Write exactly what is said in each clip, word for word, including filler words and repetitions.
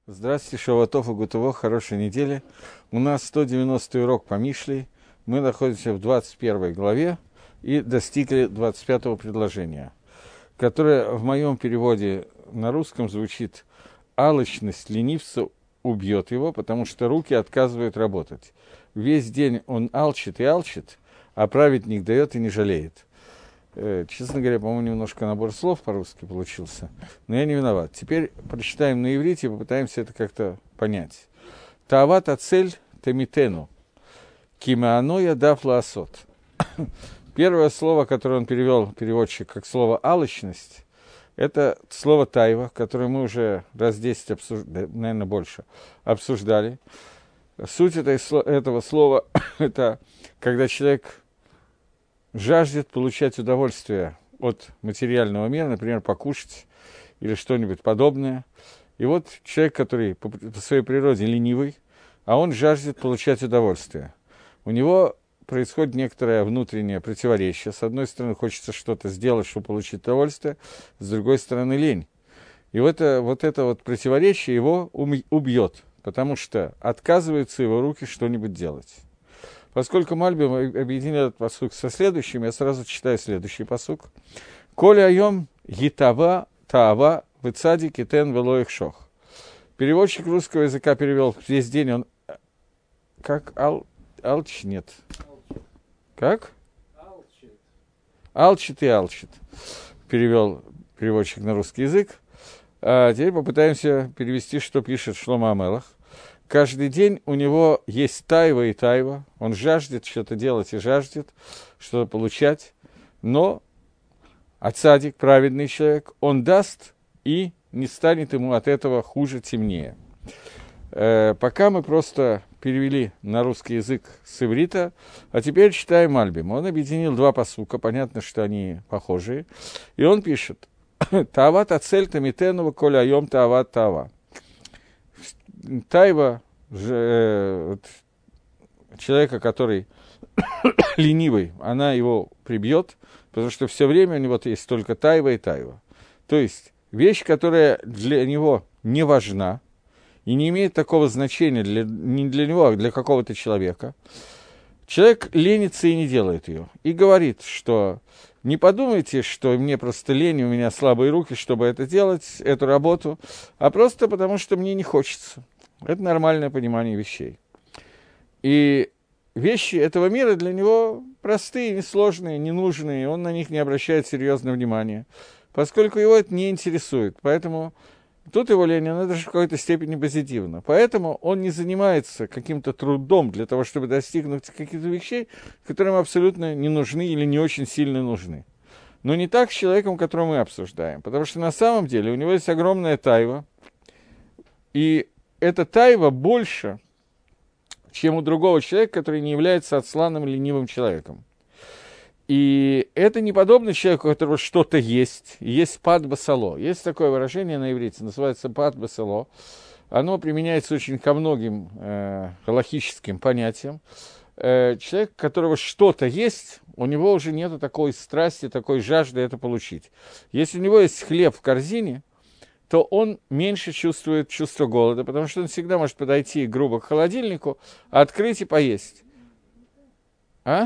Здравствуйте, Шавуатов и Гутово, хорошей недели. У нас сто девяностый урок по Мишле. Мы находимся в двадцать первой главе и достигли двадцать пятого предложения, которое в моем переводе на русском звучит «Алчность ленивца убьет его, потому что руки отказывают работать. Весь день он алчит и алчит, а праведник дает и не жалеет». Честно говоря, по-моему, немножко набор слов по-русски получился, но я не виноват. Теперь прочитаем на иврите и попытаемся это как-то понять. Таават ацель темитену, кимааноя даф лаасот. Первое слово, которое он перевел, переводчик, как слово «алчность», это слово «тайва», которое мы уже раз десять, обсуждали, наверное, больше, обсуждали. Суть этой, этого слова – это когда человек жаждет получать удовольствие от материального мира, например, покушать или что-нибудь подобное. И вот человек, который по, по своей природе ленивый, а он жаждет получать удовольствие. У него происходит некоторое внутреннее противоречие. С одной стороны, хочется что-то сделать, чтобы получить удовольствие, с другой стороны, лень. И вот это вот, это вот противоречие его убьет, потому что отказываются его руки что-нибудь делать. Поскольку Мальбим объединил этот пасук со следующим, я сразу читаю следующий пасук. «Коля айом гитава таава вецади китен велоих шох». Переводчик русского языка перевел весь день, он... Как? Ал... Алч? Нет. Как? Алчит. Алчит и алчит. Перевел переводчик на русский язык. А теперь попытаемся перевести, что пишет Шломо Амелах. Каждый день у него есть тайва и тайва, он жаждет что-то делать и жаждет что-то получать, но ацадик, праведный человек, он даст и не станет ему от этого хуже, темнее. Э, пока мы просто перевели на русский язык с иврита, а теперь читаем Мальбим. Он объединил два пасука, понятно, что они похожие, и он пишет «Таават ацель тамитенова коля айом таават таава». Тайва, же, э, человека, который ленивый, она его прибьет, потому что все время у него есть только тайва и тайва. То есть вещь, которая для него не важна и не имеет такого значения для, не для него, а для какого-то человека. Человек ленится и не делает ее. И говорит, что не подумайте, что мне просто лень, у меня слабые руки, чтобы это делать, эту работу, а просто потому, что мне не хочется. Это нормальное понимание вещей. И вещи этого мира для него простые, несложные, ненужные, он на них не обращает серьезного внимания, поскольку его это не интересует. Поэтому тут его лень, она даже в какой-то степени позитивна. Поэтому он не занимается каким-то трудом для того, чтобы достигнуть каких-то вещей, которые ему абсолютно не нужны или не очень сильно нужны. Но не так с человеком, которого мы обсуждаем. Потому что на самом деле у него есть огромная тайва, и эта тайва больше, чем у другого человека, который не является отсланным ленивым человеком. И это не подобно человеку, у которого что-то есть. Есть пад басало. Есть такое выражение на иврите, называется пад басало. Оно применяется очень ко многим э, галахическим понятиям. Э, человек, у которого что-то есть, у него уже нет такой страсти, такой жажды это получить. Если у него есть хлеб в корзине, то он меньше чувствует чувство голода, потому что он всегда может подойти грубо к холодильнику, открыть и поесть. А?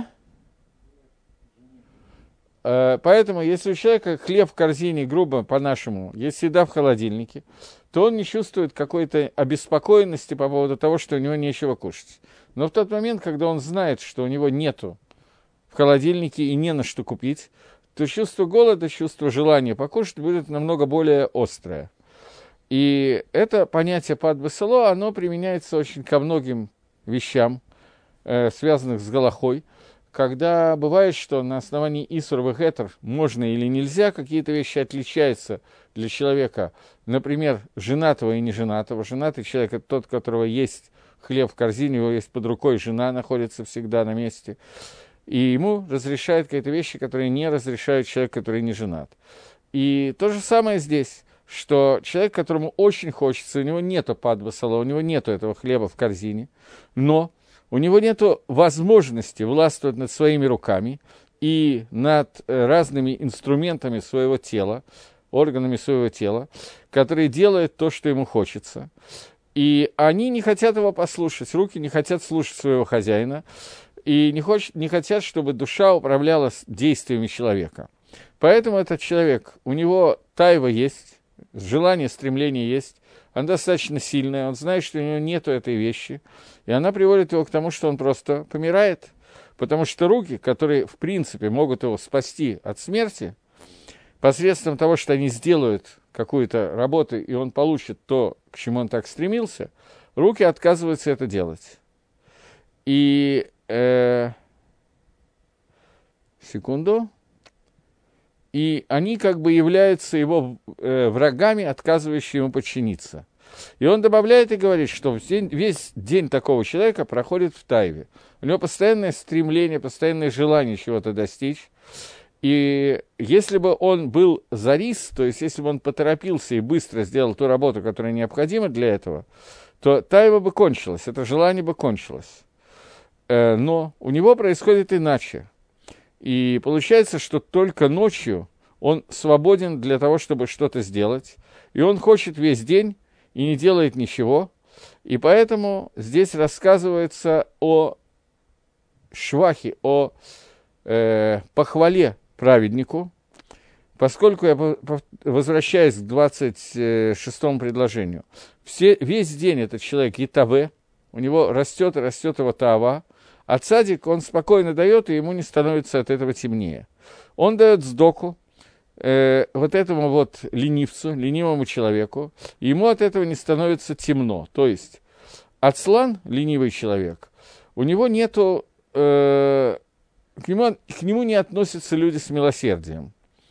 Поэтому, если у человека хлеб в корзине, грубо по-нашему, есть еда в холодильнике, то он не чувствует какой-то обеспокоенности по поводу того, что у него нечего кушать. Но в тот момент, когда он знает, что у него нету в холодильнике и не на что купить, то чувство голода, чувство желания покушать будет намного более острое. И это понятие пад басало, оно применяется очень ко многим вещам, э, связанных с галахой, когда бывает, что на основании исур вегетер можно или нельзя, какие-то вещи отличаются для человека, например, женатого и неженатого. Женатый человек – это тот, у которого есть хлеб в корзине, у него есть под рукой, жена находится всегда на месте, и ему разрешают какие-то вещи, которые не разрешают человек, который не женат. И то же самое здесь, что человек, которому очень хочется, у него нету пад басало, у него нету этого хлеба в корзине, но у него нет возможности властвовать над своими руками и над разными инструментами своего тела. органами своего тела, который делает то, что ему хочется. И они не хотят его послушать, руки не хотят слушать своего хозяина, и не, хочет, не хотят, чтобы душа управляла действиями человека. Поэтому этот человек, у него тайва есть, желание, стремление есть, она достаточно сильная, он знает, что у него нету этой вещи, и она приводит его к тому, что он просто помирает, потому что руки, которые, в принципе, могут его спасти от смерти, посредством того, что они сделают какую-то работу, и он получит то, к чему он так стремился, руки отказываются это делать. И... Э, секунду... И они как бы являются его э, врагами, отказывающими ему подчиниться. И он добавляет и говорит, что день, весь день такого человека проходит в тайве. У него постоянное стремление, постоянное желание чего-то достичь. И если бы он был зарис, то есть если бы он поторопился и быстро сделал ту работу, которая необходима для этого, то тайва бы кончилась, это желание бы кончилось. Э, но у него происходит иначе. И получается, что только ночью он свободен для того, чтобы что-то сделать, и он хочет весь день и не делает ничего, и поэтому здесь рассказывается о швахе, о э, похвале праведнику, поскольку я возвращаюсь к двадцать шестому предложению. Все, весь день этот человек етаве, у него растет и растет его таава, а цадик, он спокойно дает, и ему не становится от этого темнее. Он дает сдоку, э, вот этому вот ленивцу, ленивому человеку, и ему от этого не становится темно. То есть, ацлан, ленивый человек, у него нету, э, к, нему, к нему не относятся люди с милосердием.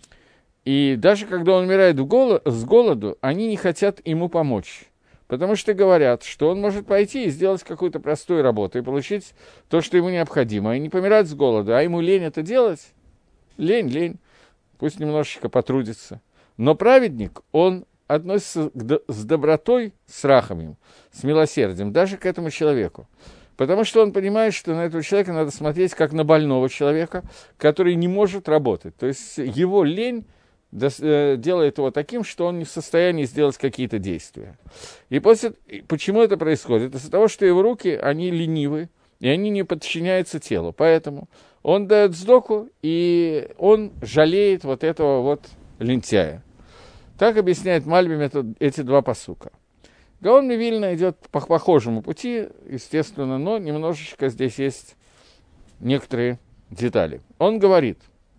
И даже когда он умирает в голод, с голоду, они не хотят ему помочь. Потому что говорят, что он может пойти и сделать какую-то простую работу и получить то, что ему необходимо, и не помирать с голоду. А ему лень это делать? Лень, лень. Пусть немножечко потрудится. Но праведник, он относится к, с добротой, с рахамим, с милосердием, даже к этому человеку. Потому что он понимает, что на этого человека надо смотреть как на больного человека, который не может работать. То есть его лень делает его таким, что он не в состоянии сделать какие-то действия. И после, почему это происходит? Из-за того, что его руки, они ленивы, и они не подчиняются телу. Поэтому он дает сдоку, и он жалеет вот этого вот лентяя. Так объясняет Мальбим это, эти два пасука. Гаон Мивильна идет по похожему пути, естественно, но немножечко здесь есть некоторые детали. Он говорит: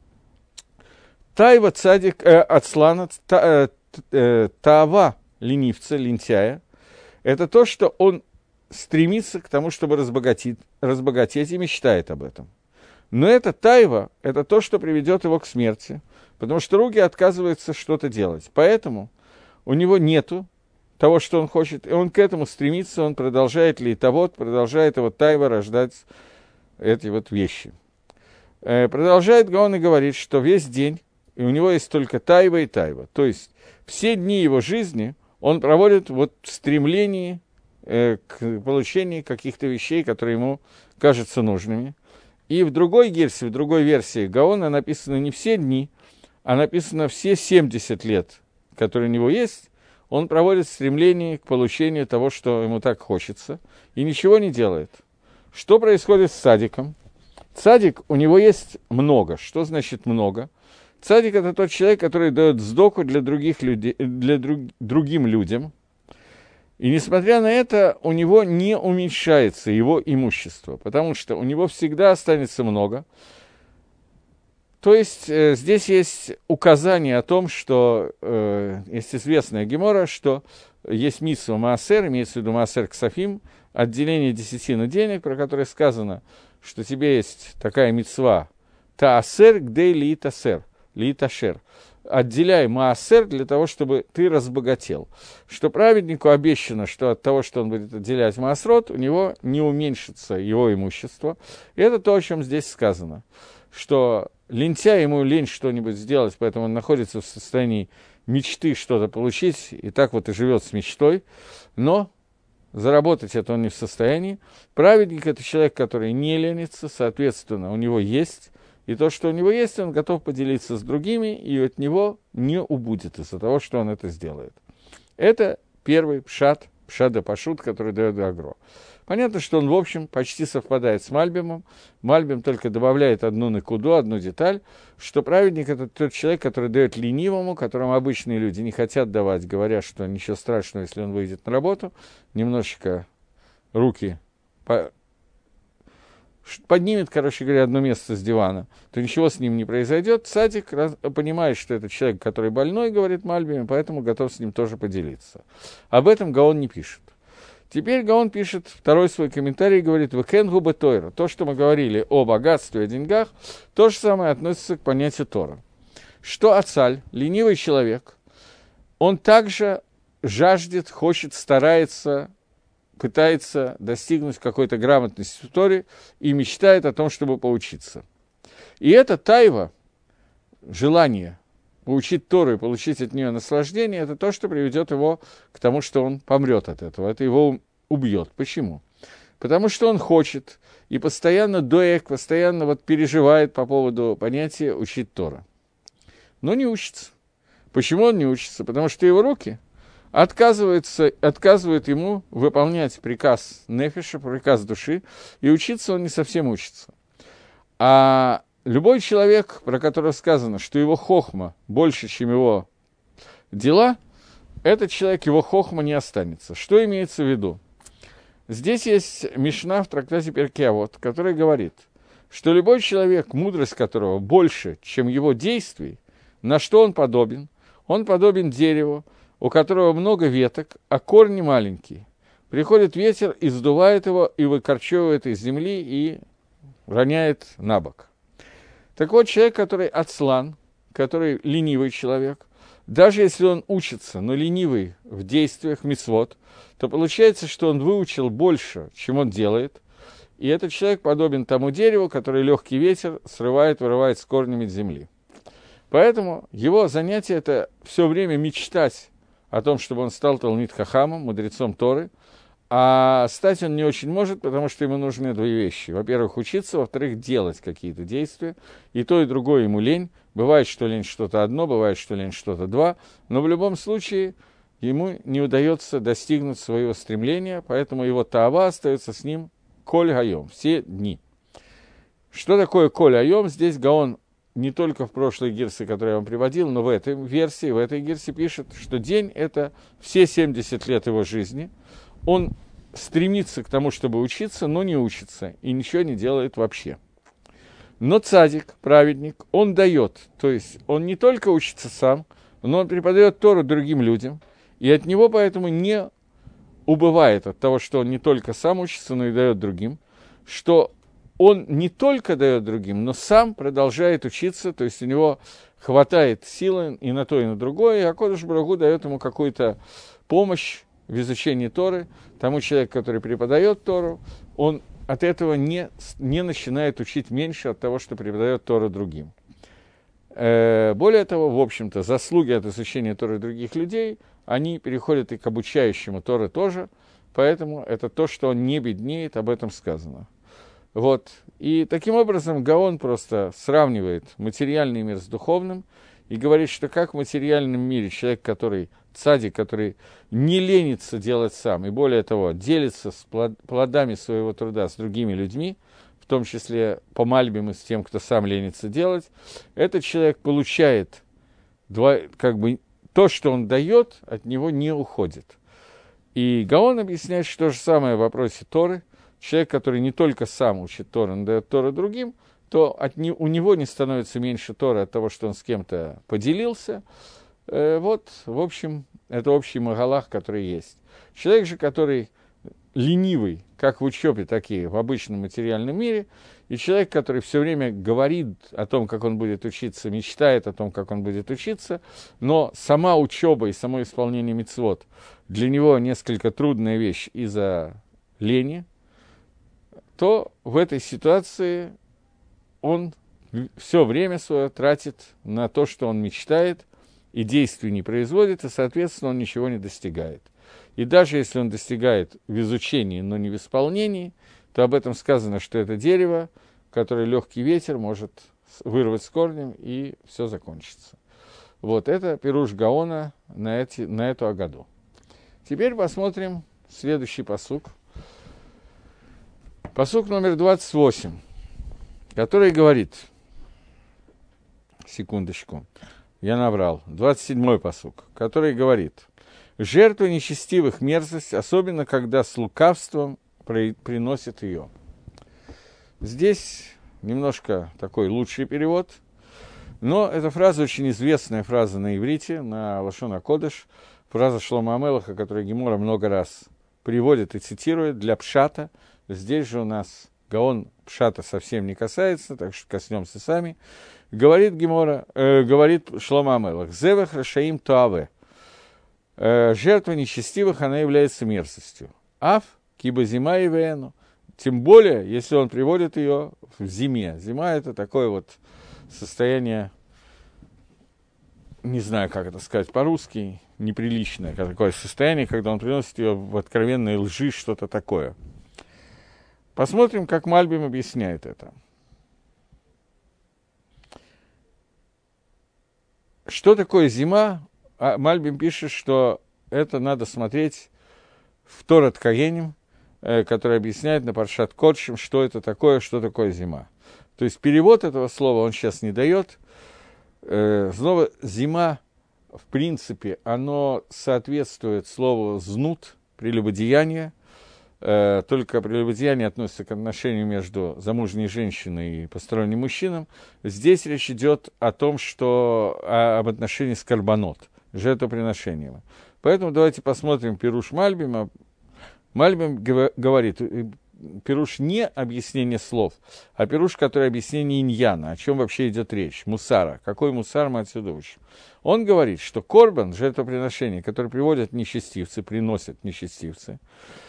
Тайва цадик э, ацлана, та, э, э, таава ленивца, лентяя, это то, что он стремится к тому, чтобы разбогатеть, разбогатеть и мечтает об этом. Но это тайва, это то, что приведет его к смерти, потому что руки отказываются что-то делать. Поэтому у него нету того, что он хочет, и он к этому стремится, он продолжает ли того, продолжает его тайва рождать эти вот вещи. Э, продолжает Гаон и говорит, что весь день, и у него есть только тайва и тайва. То есть все дни его жизни он проводит вот в стремлении э, к получению каких-то вещей, которые ему кажутся нужными. И в другой версии, в другой версии Гаона написано не все дни, а написано все семьдесят лет, которые у него есть, он проводит в стремлении к получению того, что ему так хочется, и ничего не делает. Что происходит с цадиком? Цадик, у него есть много. Что значит много? Цадик – это тот человек, который дает сдоку для, других людей, для друг, другим людям. И несмотря на это, у него не уменьшается его имущество, потому что у него всегда останется много. То есть э, здесь есть указание о том, что э, есть известная гемора, что есть митсва маасер, имеется в виду маасер ксафим, отделение десятины денег, про которое сказано, что тебе есть такая митсва таасер гдей лиитасер. Литашер. Отделяй маасер для того, чтобы ты разбогател. Что праведнику обещано, что от того, что он будет отделять маасрот, у него не уменьшится его имущество. И это то, о чем здесь сказано. Что лентяй, ему лень что-нибудь сделать, поэтому он находится в состоянии мечты что-то получить, и так вот и живет с мечтой. Но заработать это он не в состоянии. Праведник – это человек, который не ленится, соответственно, у него есть и то, что у него есть, он готов поделиться с другими, и от него не убудет из-за того, что он это сделает. Это первый пшат, пшат да пашут, который дает Агро. Понятно, что он, в общем, почти совпадает с Мальбимом. Мальбим только добавляет одну накуду, одну деталь, что праведник – это тот человек, который дает ленивому, которому обычные люди не хотят давать, говоря, что ничего страшного, если он выйдет на работу, немножечко руки по... поднимет, короче говоря, одно место с дивана, то ничего с ним не произойдет. Цадик раз... понимает, что это человек, который больной, говорит Мальбим, поэтому готов с ним тоже поделиться. Об этом Гаон не пишет. Теперь Гаон пишет второй свой комментарий и говорит: «Векен губа Тойра». То, что мы говорили о богатстве, о деньгах, то же самое относится к понятию Тора. Что Ацаль, ленивый человек, он также жаждет, хочет, старается, пытается достигнуть какой-то грамотности в Торе и мечтает о том, чтобы поучиться. И это тайва, желание поучить Тору и получить от нее наслаждение, это то, что приведет его к тому, что он помрет от этого. Это его убьет. Почему? Потому что он хочет и постоянно доек, постоянно вот переживает по поводу понятия учить Тору. Но не учится. Почему он не учится? Потому что его руки отказываются, отказывают ему выполнять приказ нефеша, приказ души, и учиться он не совсем учится. А любой человек, про которого сказано, что его хохма больше, чем его дела, этот человек, его хохма не останется. Что имеется в виду? Здесь есть мишна в трактате Перкей Авот, который говорит, что любой человек, мудрость которого больше, чем его действий, на что он подобен? Он подобен дереву, у которого много веток, а корни маленькие. Приходит ветер и сдувает его, и выкорчевывает из земли, и роняет на бок. Так вот, человек, который ацлан, который ленивый человек, даже если он учится, но ленивый в действиях мицвот, то получается, что он выучил больше, чем он делает, и этот человек подобен тому дереву, который легкий ветер срывает, вырывает с корнями земли. Поэтому его занятие – это все время мечтать о том, чтобы он стал талмид хахамом, мудрецом Торы, а стать он не очень может, потому что ему нужны две вещи. Во-первых, учиться, во-вторых, делать какие-то действия. И то, и другое ему лень. Бывает, что лень что-то одно, бывает, что лень что-то два. Но в любом случае ему не удается достигнуть своего стремления, поэтому его таава остается с ним коль гайом, все дни. Что такое коль гайом? Здесь Гаон не только в прошлой гирсе, которую я вам приводил, но в этой версии, в этой гирсе пишет, что день – это все семьдесят лет его жизни. Он стремится к тому, чтобы учиться, но не учится, и ничего не делает вообще. Но цадик, праведник, он дает, то есть он не только учится сам, но он преподает Тору другим людям, и от него поэтому не убывает от того, что он не только сам учится, но и дает другим, что он не только дает другим, но сам продолжает учиться, то есть у него хватает силы и на то, и на другое, и Акодыш Барух Ху дает ему какую-то помощь в изучении Торы. Тому человеку, который преподает Тору, он от этого не, не начинает учить меньше от того, что преподает Тору другим. Э, более того, в общем-то, заслуги от изучения Торы других людей, они переходят и к обучающему Торы тоже, поэтому это то, что он не беднеет, об этом сказано. Вот. И таким образом Гаон просто сравнивает материальный мир с духовным и говорит, что как в материальном мире человек, который цадик, который не ленится делать сам, и более того, делится с плодами своего труда с другими людьми, в том числе по мальбим и с тем, кто сам ленится делать, этот человек получает два, как бы, то, что он дает, от него не уходит. И Гаон объясняет, что то же самое в вопросе Торы. Человек, который не только сам учит Тору, но дает Тору другим, то от не, у него не становится меньше Торы от того, что он с кем-то поделился. Э, вот, в общем, это общий магалах, который есть. Человек же, который ленивый, как в учебе, так и в обычном материальном мире, и человек, который все время говорит о том, как он будет учиться, мечтает о том, как он будет учиться, но сама учеба и само исполнение мицвот для него несколько трудная вещь из-за лени, то в этой ситуации он все время свое тратит на то, что он мечтает, и действий не производит, и, соответственно, он ничего не достигает. И даже если он достигает в изучении, но не в исполнении, то об этом сказано, что это дерево, которое легкий ветер может вырвать с корнем, и все закончится. Вот это пируш Гаона на, эти, на эту Агаду. Теперь посмотрим следующий пасук. Пасук номер двадцать восемь, который говорит, секундочку, я наврал, двадцать седьмой пасук, который говорит: «Жертва нечестивых мерзость, особенно когда с лукавством при, приносит ее». Здесь немножко такой лучший перевод, но эта фраза очень известная фраза на иврите, на лашон а-кодеш, фраза Шломо а-Мелеха, которую Гемора много раз приводит и цитирует для пшата. Здесь же у нас Гаон пшата совсем не касается, так что коснемся сами. Говорит Гемора, э, говорит Шломо а-Мелех: «Зевах рашаим тоаве». Жертва нечестивых, она является мерзостью. Аф киба зима и вену. Тем более, если он приводит ее в зиме. Зима – это такое вот состояние, не знаю, как это сказать по-русски, неприличное такое состояние, когда он приносит ее в откровенной лжи, что-то такое. Посмотрим, как Мальбим объясняет это. Что такое зима? А Мальбим пишет, что это надо смотреть в Торат Каеним, э, который объясняет на Паршат Кодшим, что это такое, что такое зима. То есть перевод этого слова он сейчас не дает. Э, снова зима, в принципе, оно соответствует слову «знут», прелюбодеяние. Э, только прелюбодеяние относится к отношению между замужней женщиной и посторонним мужчином. Здесь речь идет о том, что о, об отношении с карбонот, жертвоприношением. Поэтому давайте посмотрим пируш Мальбима. Мальбим говорит, пируш не объяснение слов, а пируш, который объяснение иньяна, о чем вообще идет речь, мусара. Какой мусар мы отсюда учим? Он говорит, что корбан, жертвоприношение, которое приводят нечестивцы, приносят нечестивцы,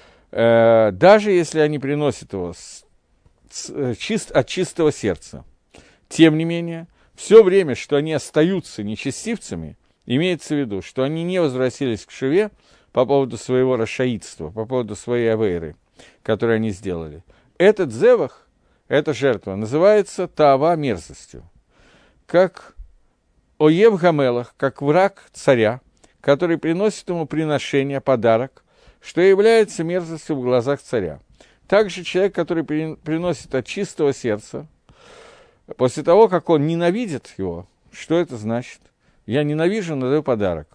э, даже если они приносят его с, с, чист, от чистого сердца, тем не менее, все время, что они остаются нечестивцами, имеется в виду, что они не возвратились к шиве по поводу своего рашаидства, по поводу своей авейры, которую они сделали. Этот зевах, эта жертва, называется таава мерзостью. Как оев гамелах, как враг царя, который приносит ему приношение, подарок, что является мерзостью в глазах царя. Также человек, который приносит от чистого сердца, после того, как он ненавидит его, что это значит? Я ненавижу, но даю подарок.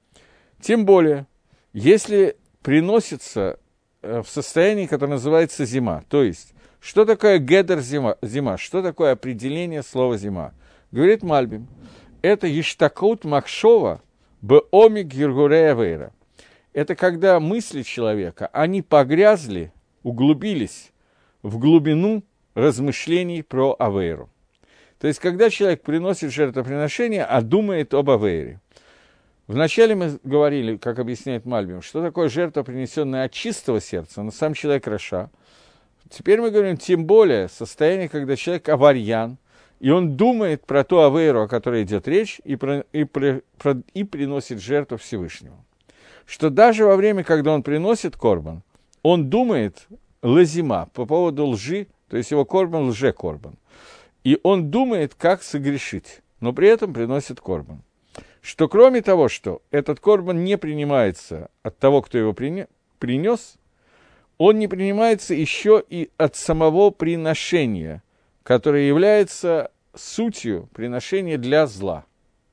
Тем более, если приносится в состоянии, которое называется зима, то есть, что такое гедер зима, зима, что такое определение слова зима? Говорит Мальбим, это ештакут махшова беомик гиргурея вейра. Это когда мысли человека, они погрязли, углубились в глубину размышлений про авейру. То есть, когда человек приносит жертвоприношение, а думает об авейре. Вначале мы говорили, как объясняет Мальбим, что такое жертва, принесенная от чистого сердца, но сам человек раша. Теперь мы говорим, тем более, состояние, когда человек аварьян, и он думает про ту авейру, о которой идет речь, и, про, и, про, про, и приносит жертву Всевышнему. Что даже во время, когда он приносит корбан, он думает лазима по поводу лжи, то есть его корбан лже-корбан. И он думает, как согрешить, но при этом приносит корбан. Что кроме того, что этот корбан не принимается от того, кто его принес, он не принимается еще и от самого приношения, которое является сутью приношения для зла.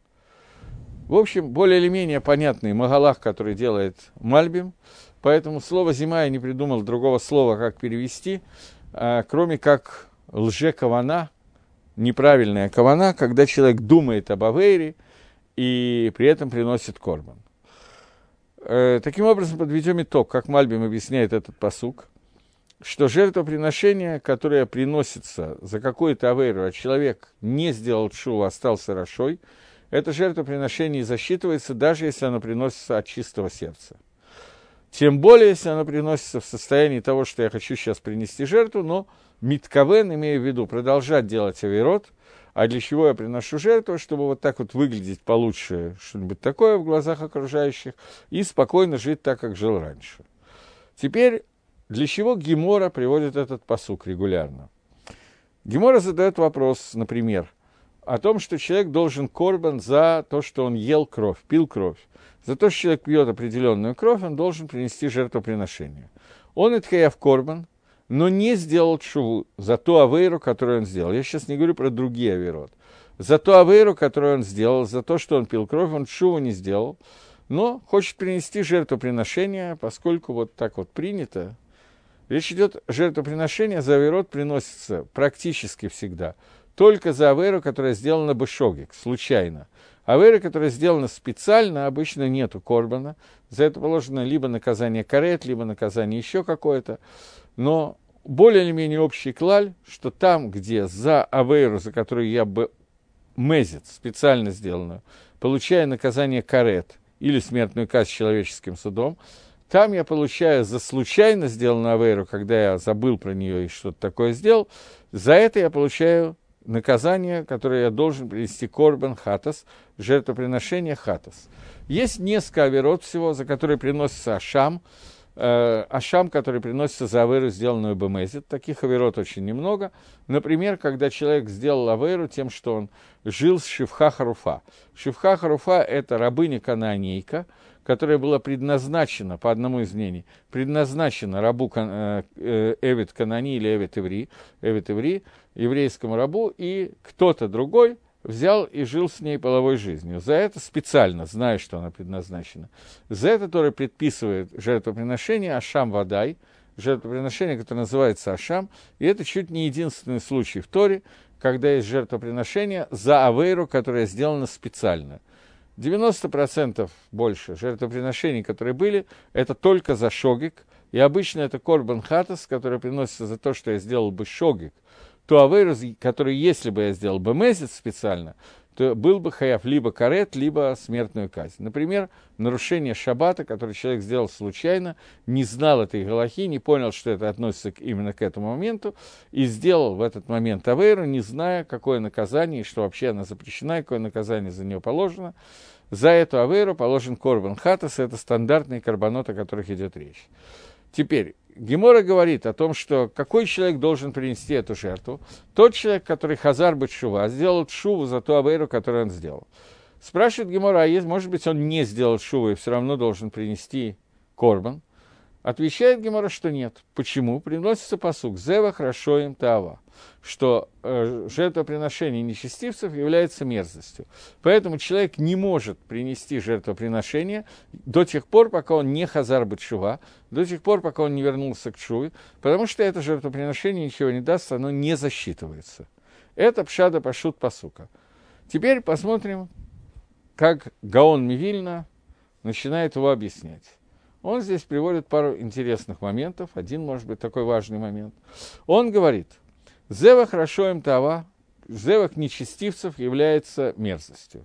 В общем, более или менее понятный магалах, который делает Мальбим, поэтому слово «зима» я не придумал другого слова, как перевести, кроме как лже-кавана, неправильная кавана, когда человек думает об авейре и при этом приносит корбан. Э, таким образом, подведем итог, как Мальбим объясняет этот пасук, что жертвоприношение, которое приносится за какую-то авейру, а человек не сделал тшуву, остался рашой, это жертвоприношение засчитывается, даже если оно приносится от чистого сердца. Тем более, если оно приносится в состоянии того, что я хочу сейчас принести жертву, но миткавен, имея в виду, продолжать делать авейрот, а для чего я приношу жертву, чтобы вот так вот выглядеть получше, что-нибудь такое в глазах окружающих, и спокойно жить так, как жил раньше. Теперь, для чего Гемора приводит этот пасук регулярно? Гемора задает вопрос, например, о том, что человек должен корбан за то, что он ел кровь, пил кровь. За то, что человек пьет определенную кровь, он должен принести жертвоприношение. Он итхаяв корбан, но не сделал тшуву за ту авейру, которую он сделал. Я сейчас не говорю про другие авейрот. За ту авейру, которую он сделал, за то, что он пил кровь, он тшуву не сделал, но хочет принести жертвоприношение, поскольку вот так вот принято. Речь идет, жертвоприношение за авейрот приносится практически всегда только за авейру, которая сделана бешогик, случайно. Авейра, которая сделана специально, обычно нету корбана. За это положено либо наказание карет, либо наказание еще какое-то. Но более или менее общий клаль, что там, где за авейру, за которую я бы мезит, специально сделанную, получаю наказание карет или смертную казнь с человеческим судом, там я получаю за случайно сделанную авейру, когда я забыл про нее и что-то такое сделал, за это я получаю наказание, которое я должен принести корбан хатас, жертвоприношение хатас. Есть несколько авейрот всего, за которые приносится ашам, э, ашам, который приносится за авейру, сделанную бемезит. Таких авейрот очень немного. Например, когда человек сделал авейру тем, что он жил с Шивха Харуфа. Шивха Харуфа – это рабыня-кананейка, которая была предназначена, по одному из мнений, предназначена рабу э, э, Эвид Канани или Эвид Иври, Эвид Иври, еврейскому рабу, и кто-то другой взял и жил с ней половой жизнью. За это специально, зная, что она предназначена. За это Тора предписывает жертвоприношение Ашам Вадай, жертвоприношение, которое называется Ашам, и это чуть не единственный случай в Торе, когда есть жертвоприношение за авейру, которая сделана специально. девяносто процентов больше жертвоприношений, которые были, это только за шогик, и обычно это корбан хатас, который приносится за то, что я сделал бы шогик, ту авейру, который, если бы я сделал бы месяц специально, то был бы хаяв либо карет, либо смертную казнь. Например, нарушение шаббата, который человек сделал случайно, не знал этой галахи, не понял, что это относится именно к этому моменту, и сделал в этот момент авейру, не зная, какое наказание, и что вообще она запрещена, и какое наказание за нее положено. За эту авейру положен корбан хатас, это стандартные корбанот, о которых идет речь. Теперь, Гемора говорит о том, что какой человек должен принести эту жертву. Тот человек, который хазар бет-шува, сделал шуву за ту авейру, которую он сделал. Спрашивает Гемора, а есть, может быть, он не сделал шуву и все равно должен принести корбан? Отвечает Гемора, что нет. Почему? Приносится пасук «Зева хорошо им таава», что э, жертвоприношение нечестивцев является мерзостью. Поэтому человек не может принести жертвоприношение до тех пор, пока он не хазар бет-шува, до тех пор, пока он не вернулся к шуве, потому что это жертвоприношение ничего не даст, оно не засчитывается. Это пшада пашут пасука. Теперь посмотрим, как Гаон Мивильна начинает его объяснять. Он здесь приводит пару интересных моментов. Один, может быть, такой важный момент. Он говорит, «Зевах хорошо им тава», «Зевах нечестивцев является мерзостью».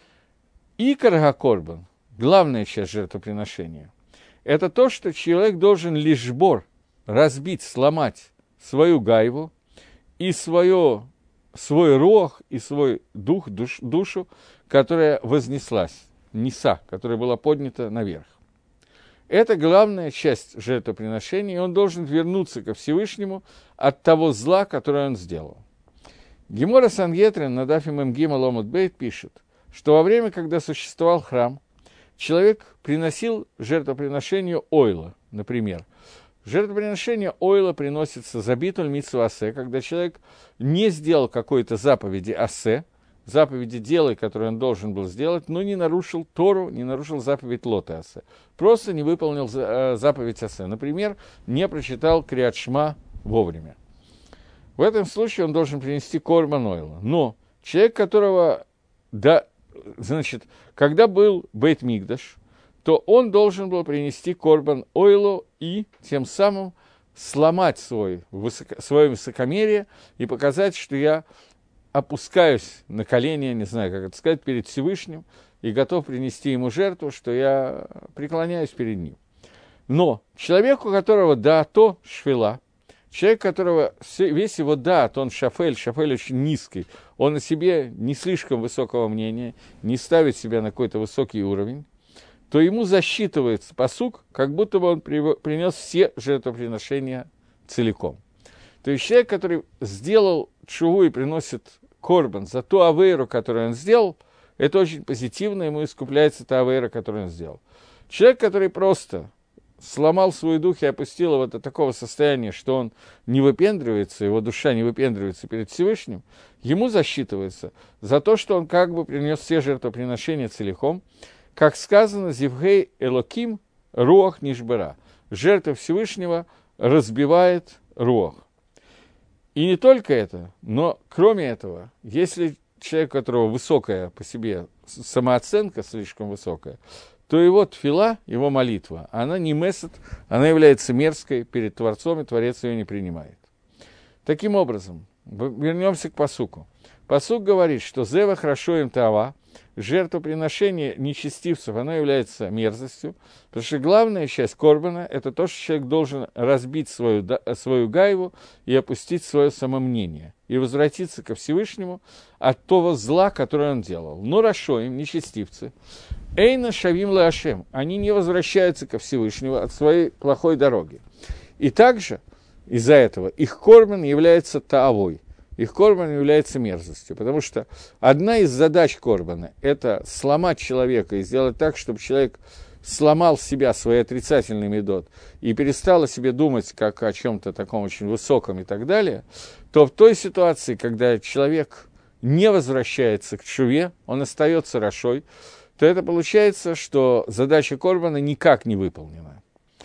Икар га-корбан, главная часть жертвоприношения, это то, что человек должен лишбор, разбить, сломать свою гайву и свое, свой рог, и свой дух, душ, душу, которая вознеслась, неса, которая была поднята наверх. Это главная часть жертвоприношения, и он должен вернуться ко Всевышнему от того зла, которое он сделал. Гемора Сангедрин на дафе Мемгима Ломут Бейт пишет, что во время, когда существовал храм, человек приносил жертвоприношение ойла, например. Жертвоприношение ойла приносится за битуль митцва асе, когда человек не сделал какой-то заповеди асе, заповеди «делай», которые он должен был сделать, но не нарушил Тору, не нарушил заповедь Лота Асе. Просто не выполнил заповедь Асе. Например, не прочитал Криат Шма вовремя. В этом случае он должен принести корбан ойла. Но человек, которого, да, значит, когда был Бейт Микдаш, то он должен был принести корбан ойлу и тем самым сломать свой, высоко, свое высокомерие и показать, что я опускаюсь на колени, не знаю, как это сказать, перед Всевышним и готов принести ему жертву, что я преклоняюсь перед ним. Но человек, у которого даато швела, человек, у которого весь его даат, он шафель, шафель очень низкий, он о себе не слишком высокого мнения, не ставит себя на какой-то высокий уровень, то ему засчитывается пасук, как будто бы он принес все жертвоприношения целиком. То есть человек, который сделал тшуву и приносит корбан за ту авейру, которую он сделал, это очень позитивно, ему искупляется та авейра, которую он сделал. Человек, который просто сломал свой дух и опустил его до такого состояния, что он не выпендривается, его душа не выпендривается перед Всевышним, ему засчитывается за то, что он как бы принес все жертвоприношения целиком, как сказано, «Зивгей элоким руах нишбера». Жертва Всевышнего разбивает руах. И не только это, но кроме этого, если человек, у которого высокая по себе самооценка, слишком высокая, то его тфила, его молитва, она не месет, она является мерзкой перед Творцом, и Творец ее не принимает. Таким образом, вернемся к пасуку. Пасук говорит, что «зева хорошо им тава», жертвоприношение нечестивцев, оно является мерзостью, потому что главная часть корбана – это то, что человек должен разбить свою, свою гайву и опустить свое самомнение, и возвратиться ко Всевышнему от того зла, которое он делал. Но рашоим, нечестивцы, эйна шавим лаашем, они не возвращаются ко Всевышнему от своей плохой дороги. И также из-за этого их корбан является таавой. Их корбан является мерзостью, потому что одна из задач корбана – это сломать человека и сделать так, чтобы человек сломал себя, свой отрицательный медот, и перестал о себе думать как о чем-то таком очень высоком и так далее, то в той ситуации, когда человек не возвращается к тшуве, он остается рашой, то это получается, что задача корбана никак не выполнена.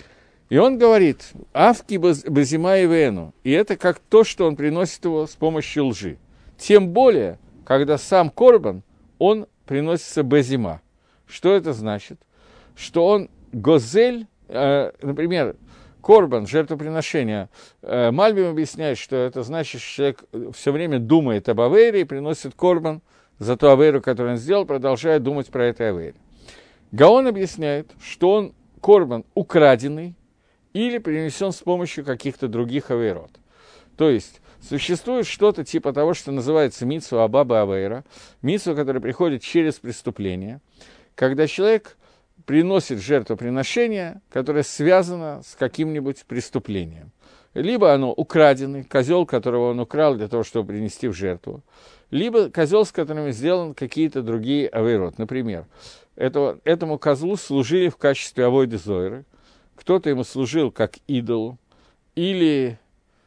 И он говорит, «Авки базима и вену», и это как то, что он приносит его с помощью лжи. Тем более, когда сам корбан, он приносится базима. Что это значит? Что он гозель, э, например, корбан, жертвоприношение, э, Мальбим объясняет, что это значит, что человек все время думает об авейре и приносит корбан за ту авейру, которую он сделал, продолжая думать про эту авейру. Гаон объясняет, что он корбан украденный, или принесен с помощью каких-то других авейрот. То есть, существует что-то типа того, что называется мицва абаба авейра, мицва, которая приходит через преступление, когда человек приносит жертвоприношение, которое связано с каким-нибудь преступлением. Либо оно украденный, козел, которого он украл для того, чтобы принести в жертву, либо козел, с которым сделан какие-то другие авейрот. Например, этого, этому козлу служили в качестве авойды зойры, кто-то ему служил как идолу, или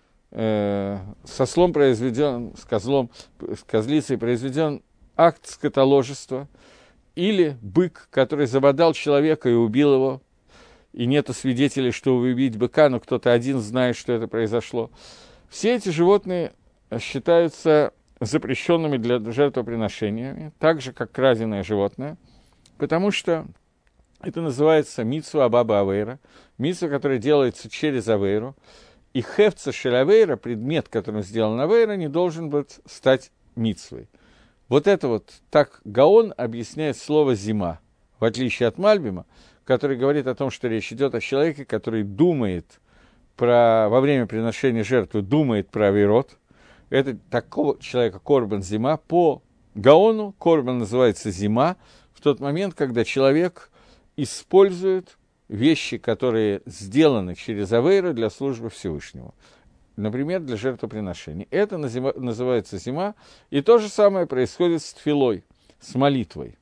э, со слом произведен, с козлом, с козлицей произведен акт скотоложества, или бык, который забодал человека и убил его, и нету свидетелей, что убить быка, но кто-то один знает, что это произошло. Все эти животные считаются запрещенными для жертвоприношения, так же, как краденое животное, потому что это называется мицва абаба авейра, мицва, которая делается через авейру, и хефца шель авейра, предмет, которым сделан авейра, не должен быть стать мицвой. Вот это вот так Гаон объясняет слово «зима», в отличие от Мальбима, который говорит о том, что речь идет о человеке, который думает про, во время приношения жертвы, думает про авейрот. Это такого человека корбан зима. По Гаону корбан называется зима в тот момент, когда человек используют вещи, которые сделаны через авейру для службы Всевышнему. Например, для жертвоприношения. Это называется зима. И то же самое происходит с тфилой, с молитвой.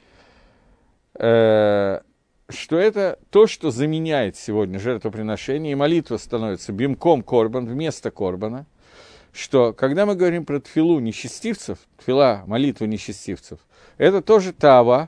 Э-э- что это то, что заменяет сегодня жертвоприношение, и молитва становится бимком корбан, вместо корбана. Что, когда мы говорим про тфилу нечестивцев, тфила, молитву нечестивцев, это тоже тава.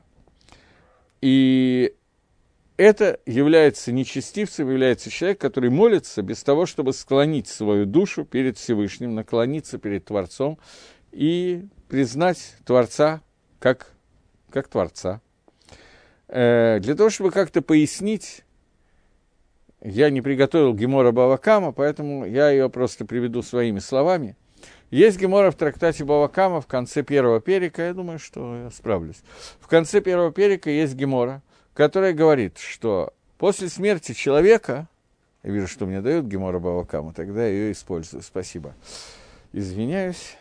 И это является нечестивцем, является человек, который молится без того, чтобы склонить свою душу перед Всевышним, наклониться перед Творцом и признать Творца как, как Творца. Э, для того, чтобы как-то пояснить, я не приготовил Гемора Бава Кама, поэтому я ее просто приведу своими словами. Есть гемора в трактате Бава Кама в конце первого перика, я думаю, что я справлюсь. В конце первого перика есть гемора, которая говорит, что после смерти человека, я вижу, что мне дают гемора Бава Кама, тогда я ее использую, спасибо. Извиняюсь.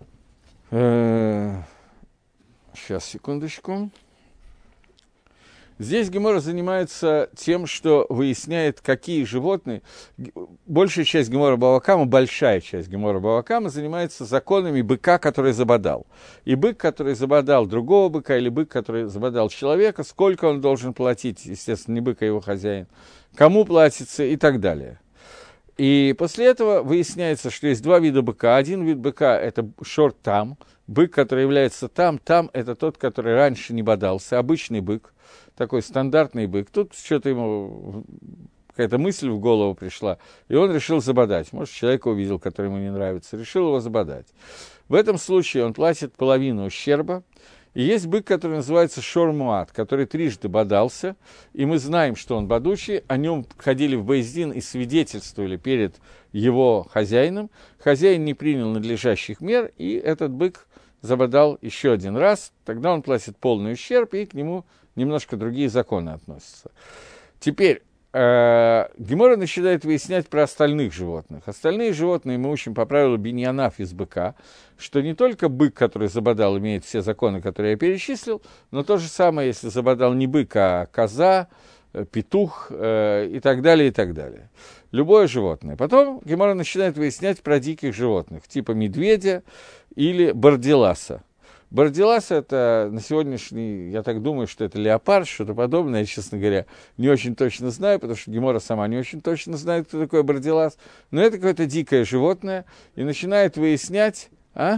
Сейчас, секундочку. Здесь Гемора занимается тем, что выясняет, какие животные. Большая часть Гемора Бава Камма, большая часть Гемора Бава Камма занимается законами быка, который забодал. И бык, который забодал другого быка, или бык, который забодал человека, сколько он должен платить, естественно, не бык, а его хозяин, кому платится и так далее. И после этого выясняется, что есть два вида быка. Один вид быка – это шорт-там, бык, который является там, там – это тот, который раньше не бодался, обычный бык. Такой стандартный бык. Тут что-то ему, какая-то мысль в голову пришла, и он решил забодать. Может, человека увидел, который ему не нравится, решил его забодать. В этом случае он платит половину ущерба. И есть бык, который называется шор-муат, который трижды бодался, и мы знаем, что он бодучий, о нем ходили в бейс-дин и свидетельствовали перед его хозяином. Хозяин не принял надлежащих мер, и этот бык забодал еще один раз, тогда он платит полный ущерб, и к нему немножко другие законы относятся. Теперь э, Гемора начинает выяснять про остальных животных. Остальные животные мы учим по правилу биньянаф из быка, что не только бык, который забодал, имеет все законы, которые я перечислил, но то же самое, если забодал не бык, а коза, петух э, и так далее, и так далее. Любое животное. Потом Гемора начинает выяснять про диких животных, типа медведя или борделаса. Борделас – это на сегодняшний, я так думаю, что это леопард, что-то подобное, я, честно говоря, не очень точно знаю, потому что Гемора сама не очень точно знает, кто такой борделас, но это какое-то дикое животное, и начинает выяснять, а?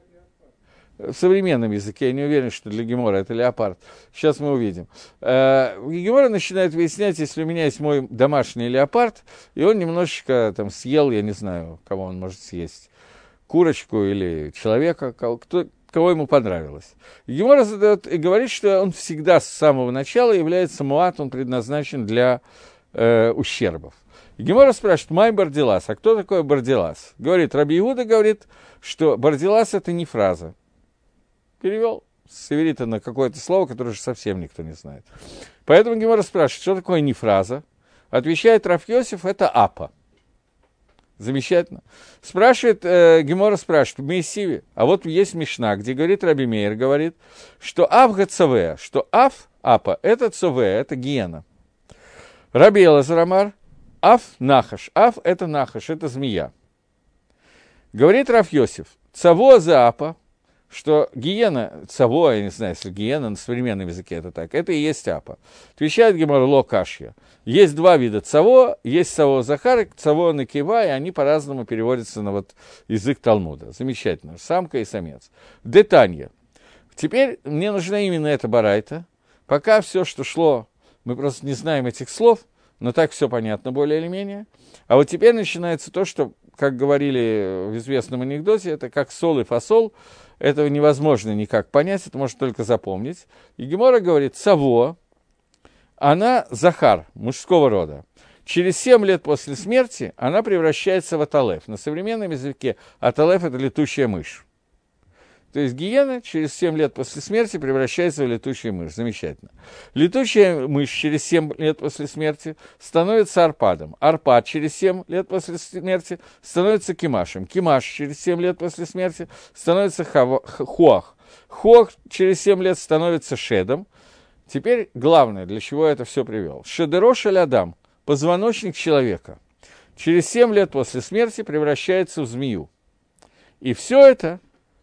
В современном языке, я не уверен, что для Гемора это леопард, сейчас мы увидим. Гемора начинает выяснять, если у меня есть мой домашний леопард, и он немножечко там съел, я не знаю, кого он может съесть, курочку или человека, кто... кого ему понравилось. Гемора задает и говорит, что он всегда с самого начала является муат, он предназначен для э, ущербов. Гемора спрашивает, май борделас, а кто такой борделас? Говорит, Раби Иуда говорит, что борделас это не фраза. Перевел с иврита на какое-то слово, которое уже совсем никто не знает. Поэтому Гемора спрашивает, что такое не фраза? Отвечает Рав Йосеф, это апа. Замечательно. Спрашивает, э, Гемора спрашивает, в Мессиве, а вот есть Мишна, где говорит Раби Меир, говорит, что Авга Цавея, что Ав, Апа, это Цавея, это гиена. Раби Элазар омар, Ав Нахаш, Ав это Нахаш, это змея. Говорит Рав Йосеф, Цаво за Апа, что гиена, Цаво, я не знаю, если гиена на современном языке это так, это и есть Апа. Отвечает Гемора ло кашья. Есть два вида цаво, есть цаво захар, цаво накива, и они по-разному переводятся на вот язык Талмуда. Замечательно. Самка и самец. Детанья. Теперь мне нужна именно эта барайта. Пока все, что шло, мы просто не знаем этих слов, но так все понятно более или менее. А вот теперь начинается то, что, как говорили в известном анекдоте, это как сол и фасол. Этого невозможно никак понять, это можно только запомнить. И Гемора говорит, цаво, она захар, мужского рода. Через семь лет после смерти она превращается в аталеф. На современном языке аталеф – это летучая мышь. То есть гиена через семь лет после смерти превращается в летучую мышь. Замечательно. Летучая мышь через семь лет после смерти становится арпадом. Арпад через семь лет после смерти становится кимашем. Кимаш через семь лет после смерти становится хуах. Хуах через семь лет становится шедом. Теперь главное, для чего я это все привел. Шедерош аль-Адам, позвоночник человека, через семь лет после смерти превращается в змею. И все это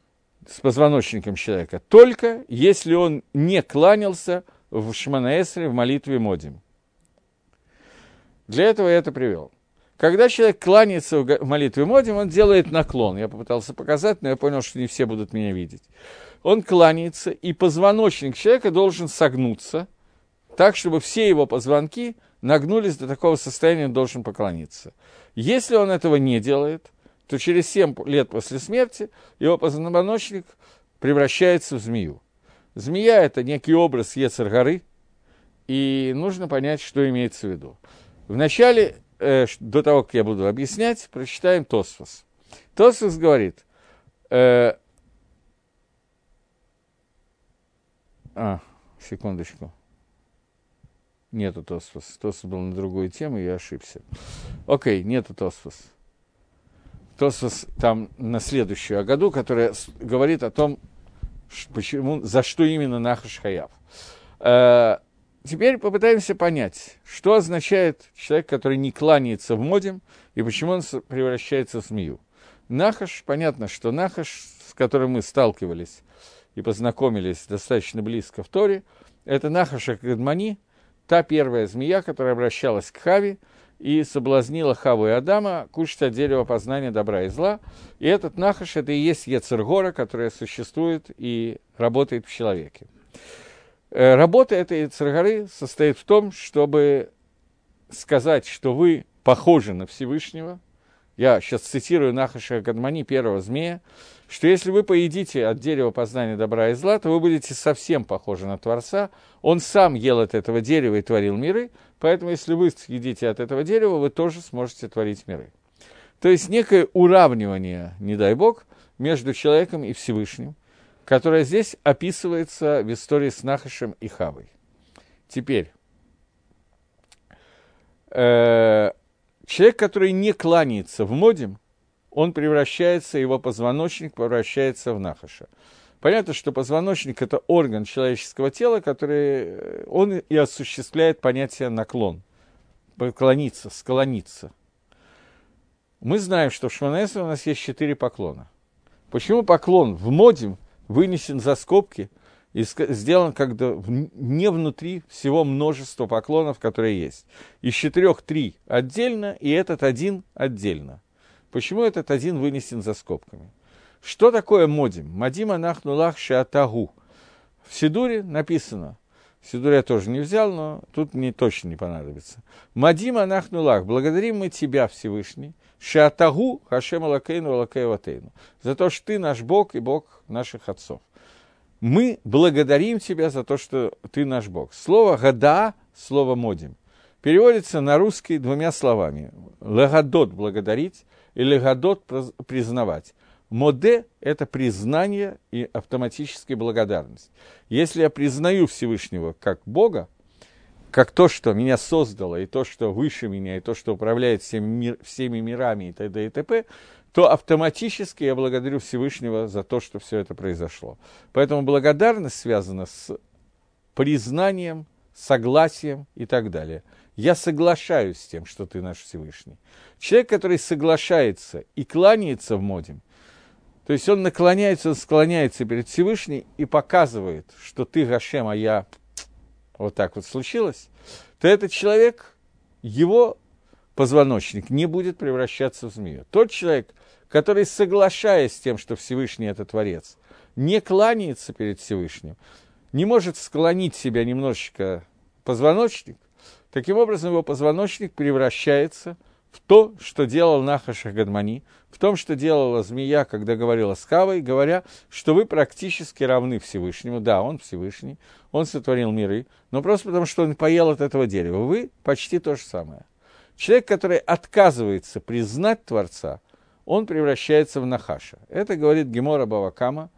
с позвоночником человека, только если он не кланялся в Шманаэсре, в молитве Модим. Для этого я это привел. Когда человек кланяется в молитве Модим, он делает наклон. Я попытался показать, но я понял, что не все будут меня видеть. Он кланяется, и позвоночник человека должен согнуться, так, чтобы все его позвонки нагнулись до такого состояния, он должен поклониться. Если он этого не делает, то через семь лет после смерти его позвоночник превращается в змею. Змея – это некий образ Ецер-горы, и нужно понять, что имеется в виду. Вначале, э, до того, как я буду объяснять, прочитаем Тосфос. Тосфос говорит, э, а, секундочку, нету Тосфос, Тосфос был на другую тему, я ошибся. Окей, нету Тосфос. Тосфос там на следующую году, которая говорит о том, почему, за что именно Нахаш Хаяв. Э, теперь попытаемся понять, что означает человек, который не кланяется в модим, и почему он превращается в змею. Нахаш, понятно, что Нахаш, с которым мы сталкивались и познакомились достаточно близко в Торе, это Нахаш ха-Кадмани, та первая змея, которая обращалась к Хаве и соблазнила Хаву и Адама кушать от дерева познания добра и зла. И этот Нахаш – это и есть Йецер Гора, которая существует и работает в человеке. Работа этой Йецер Горы состоит в том, чтобы сказать, что вы похожи на Всевышнего. Я сейчас цитирую Нахаша ха-Кадмани, первого змея, что если вы поедите от дерева познания добра и зла, то вы будете совсем похожи на Творца. Он сам ел от этого дерева и творил миры, поэтому если вы съедите от этого дерева, вы тоже сможете творить миры. То есть некое уравнивание, не дай Бог, между человеком и Всевышним, которое здесь описывается в истории с Нахашем и Хавой. Теперь, э, человек, который не кланяется в модим, он превращается, его позвоночник превращается в Нахаша. Понятно, что позвоночник – это орган человеческого тела, который он и осуществляет понятие наклон, поклониться, склониться. Мы знаем, что в Шмона Эсрей у нас есть четыре поклона. Почему поклон в модим вынесен за скобки и сделан как-то не внутри всего множества поклонов, которые есть? Из четырех три отдельно, и этот один отдельно. Почему этот один вынесен за скобками? Что такое модим? Модим анахну лах шеатагу. В Сидуре написано, Сидур я тоже не взял, но тут мне точно не понадобится. Модим анахну лах, благодарим мы тебя, Всевышний, шеатагу хашем алакейну алакей ватейну, за то, что ты наш Бог и Бог наших отцов. Мы благодарим тебя за то, что ты наш Бог. Слово «гада», слово «модим» переводится на русский двумя словами. «Лагадот» – благодарить, и «легадот» – признавать. «Моде» – это признание и автоматическая благодарность. Если я признаю Всевышнего как Бога, как то, что меня создало, и то, что выше меня, и то, что управляет всеми, мир, всеми мирами и т.д. и т.п., то автоматически я благодарю Всевышнего за то, что все это произошло. Поэтому благодарность связана с признанием, согласием и так далее. Я соглашаюсь с тем, что ты наш Всевышний. Человек, который соглашается и кланяется в модим, то есть он наклоняется, он склоняется перед Всевышним и показывает, что ты Гашем, а я вот так вот случилось, то этот человек, его позвоночник не будет превращаться в змею. Тот человек, который, соглашаясь с тем, что Всевышний – это Творец, не кланяется перед Всевышним, не может склонить себя немножечко позвоночник, таким образом его позвоночник превращается в то, что делал Нахаш ха-Кадмани, в том, что делала змея, когда говорила с Хавой, говоря, что вы практически равны Всевышнему. Да, он Всевышний, он сотворил миры, но просто потому, что он поел от этого дерева. Вы почти то же самое. Человек, который отказывается признать Творца, он превращается в Нахаша. Это говорит Гемора Бава Кама.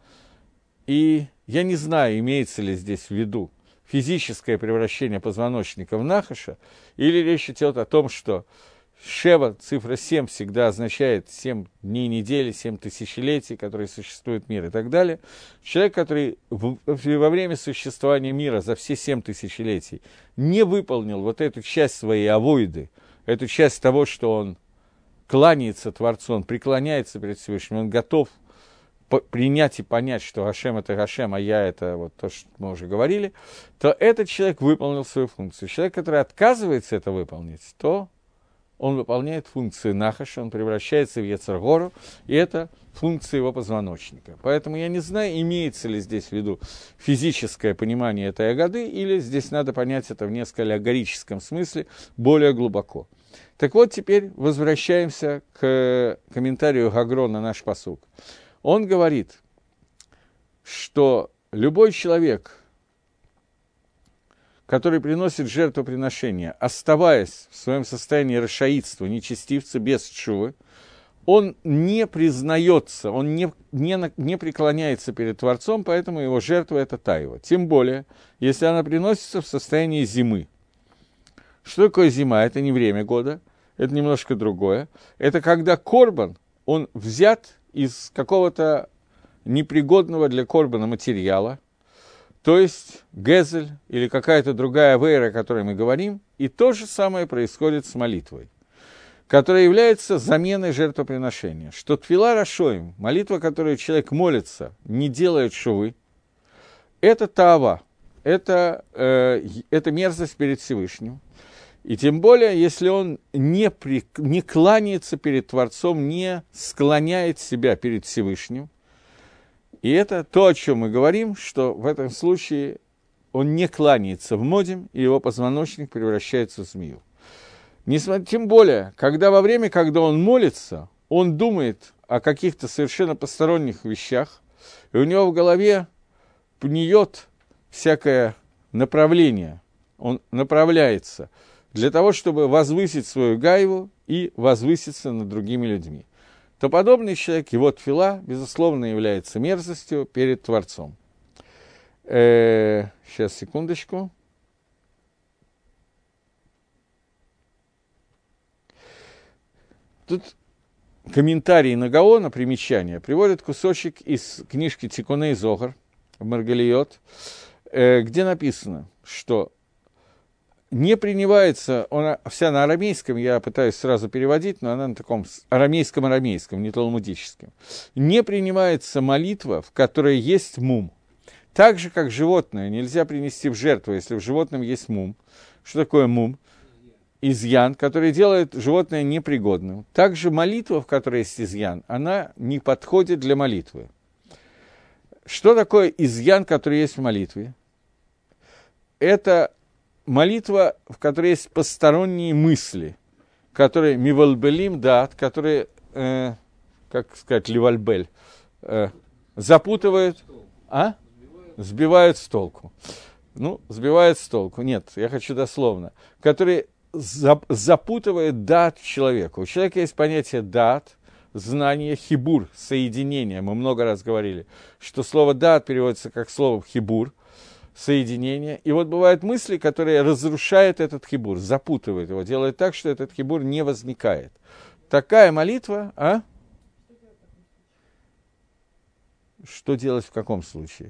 И я не знаю, имеется ли здесь в виду физическое превращение позвоночника в Нахаша, или речь идет о том, что Шева, цифра семь, всегда означает семь дней недели, семь тысячелетий, которые существует мир и так далее. Человек, который в, во время существования мира за все семь тысячелетий не выполнил вот эту часть своей авойды, эту часть того, что он кланяется Творцу, он преклоняется перед Всевышним, он готов принять и понять, что Гашем – это Гашем, а я – это вот то, что мы уже говорили, то этот человек выполнил свою функцию. Человек, который отказывается это выполнить, то он выполняет функцию Нахаша, он превращается в Йецер Гору, и это функция его позвоночника. Поэтому я не знаю, имеется ли здесь в виду физическое понимание этой агады, или здесь надо понять это в несколько аллегорическом смысле, более глубоко. Так вот, теперь возвращаемся к комментарию Гагро на наш пасук. Он говорит, что любой человек, который приносит жертвоприношение, оставаясь в своем состоянии рашаидства, нечестивца, без тшувы, он не признается, он не, не, не преклоняется перед Творцом, поэтому его жертва – это таева. Тем более, если она приносится в состоянии зимы. Что такое зима? Это не время года, это немножко другое. Это когда корбан, он взят из какого-то непригодного для корбана материала, то есть гезель или какая-то другая авейра, о которой мы говорим, и то же самое происходит с молитвой, которая является заменой жертвоприношения. Что тфила рашоим, молитва, которую человек молится, не делает шувы, это таава, это, э, это мерзость перед Всевышним. И тем более, если он не, при, не кланяется перед Творцом, не склоняет себя перед Всевышним. И это то, о чем мы говорим, что в этом случае он не кланяется в модим, и его позвоночник превращается в змею. Несмотря, тем более, когда во время, когда он молится, он думает о каких-то совершенно посторонних вещах, и у него в голове пнет всякое направление, он направляется для того, чтобы возвысить свою гайву и возвыситься над другими людьми, то подобный человек, его тфила, безусловно, является мерзостью перед Творцом. Э, сейчас, секундочку. Тут комментарий на Гаона, примечание, приводит кусочек из книжки Тикуней Зогар в Маргалиот, э, где написано, что не принимается, она вся на арамейском, я пытаюсь сразу переводить, но она на таком арамейском-арамейском, не талмудическом. Не принимается молитва, в которой есть мум. Так же, как животное нельзя принести в жертву, если в животном есть мум. Что такое мум? Изъян, который делает животное непригодным. Также молитва, в которой есть изъян, она не подходит для молитвы. Что такое изъян, который есть в молитве? Это молитва, в которой есть посторонние мысли, которые мивальбелим дат, которые, э, как сказать, ливальбель, э, запутывают, а? Сбивают с толку. Ну, сбивают с толку. Нет, я хочу дословно. Которые запутывают дат человека. У человека есть понятие дат, знание, хибур, соединение. Мы много раз говорили, что слово дат переводится как слово хибур, соединение. И вот бывают мысли, которые разрушают этот хибур, запутывают его, делают так, что этот хибур не возникает. Такая молитва, а? Что делать в каком случае?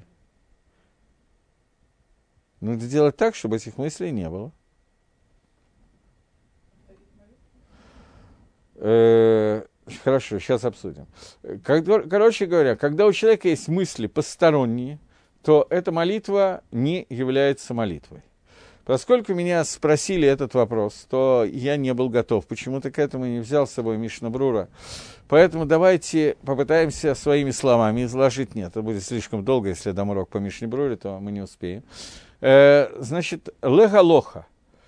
Нужно делать так, чтобы этих мыслей не было. Э-э- хорошо, сейчас обсудим. Когда, короче говоря, когда у человека есть мысли посторонние, то эта молитва не является молитвой. Поскольку меня спросили этот вопрос, то я не был готов. Почему-то к этому не взял с собой Мишна Брура. Поэтому давайте попытаемся своими словами изложить. Нет, это будет слишком долго, если я дам урок по Мишне Бруре, то мы не успеем. Э, значит, легалоха.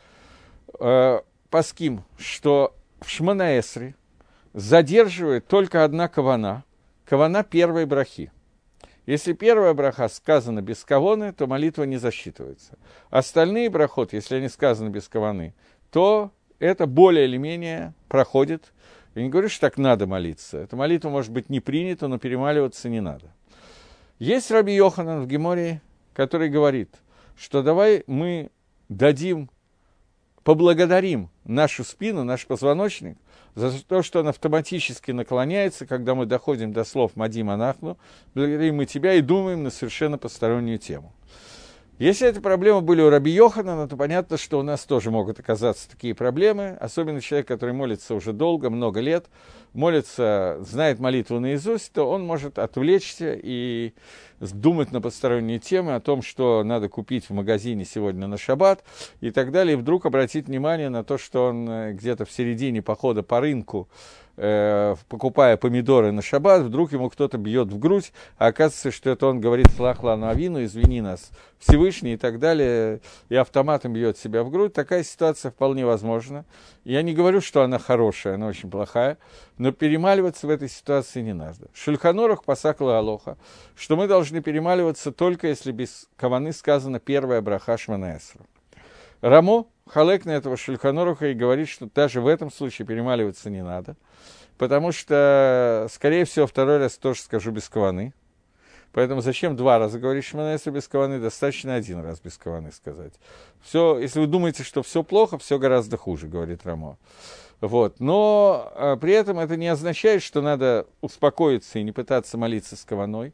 Э, паским, что в Шмона-Эсре задерживает только одна кавана. Кавана первой брахи. Если первая браха сказана без каваны, то молитва не засчитывается. Остальные брахот, если они сказаны без каваны, то это более или менее проходит. Я не говорю, что так надо молиться. Эта молитва может быть не принята, но перемаливаться не надо. Есть Раби Йоханан в Геморе, который говорит, что давай мы дадим, поблагодарим нашу спину, наш позвоночник, за то, что он автоматически наклоняется, когда мы доходим до слов «Мадим Анахну», благодарим мы тебя и думаем на совершенно постороннюю тему. Если эти проблемы были у Раби Йоханана, то понятно, что у нас тоже могут оказаться такие проблемы, особенно человек, который молится уже долго, много лет, молится, знает молитву наизусть, то он может отвлечься и думать на посторонние темы о том, что надо купить в магазине сегодня на шаббат и так далее, и вдруг обратить внимание на то, что он где-то в середине похода по рынку, э, покупая помидоры на шаббат, вдруг ему кто-то бьет в грудь, а оказывается, что это он говорит «Слах лану авину», «Извини нас, Всевышний» и так далее, и автоматом бьет себя в грудь. Такая ситуация вполне возможна. Я не говорю, что она хорошая, она очень плохая, но перемаливаться в этой ситуации не надо. Шульхан Арух пасак легалоха, что мы должны перемаливаться только если без каваны сказана первая браха Шмона-Эсра. Рамо халек на этого Шульхан Аруха и говорит, что даже в этом случае перемаливаться не надо, потому что, скорее всего, второй раз тоже скажу без каваны. Поэтому зачем два раза говорить Шмона-Эсра без каваны, достаточно один раз без каваны сказать. Все, если вы думаете, что все плохо, все гораздо хуже, говорит Рамо. Вот. Но а, при этом это не означает, что надо успокоиться и не пытаться молиться с каваной.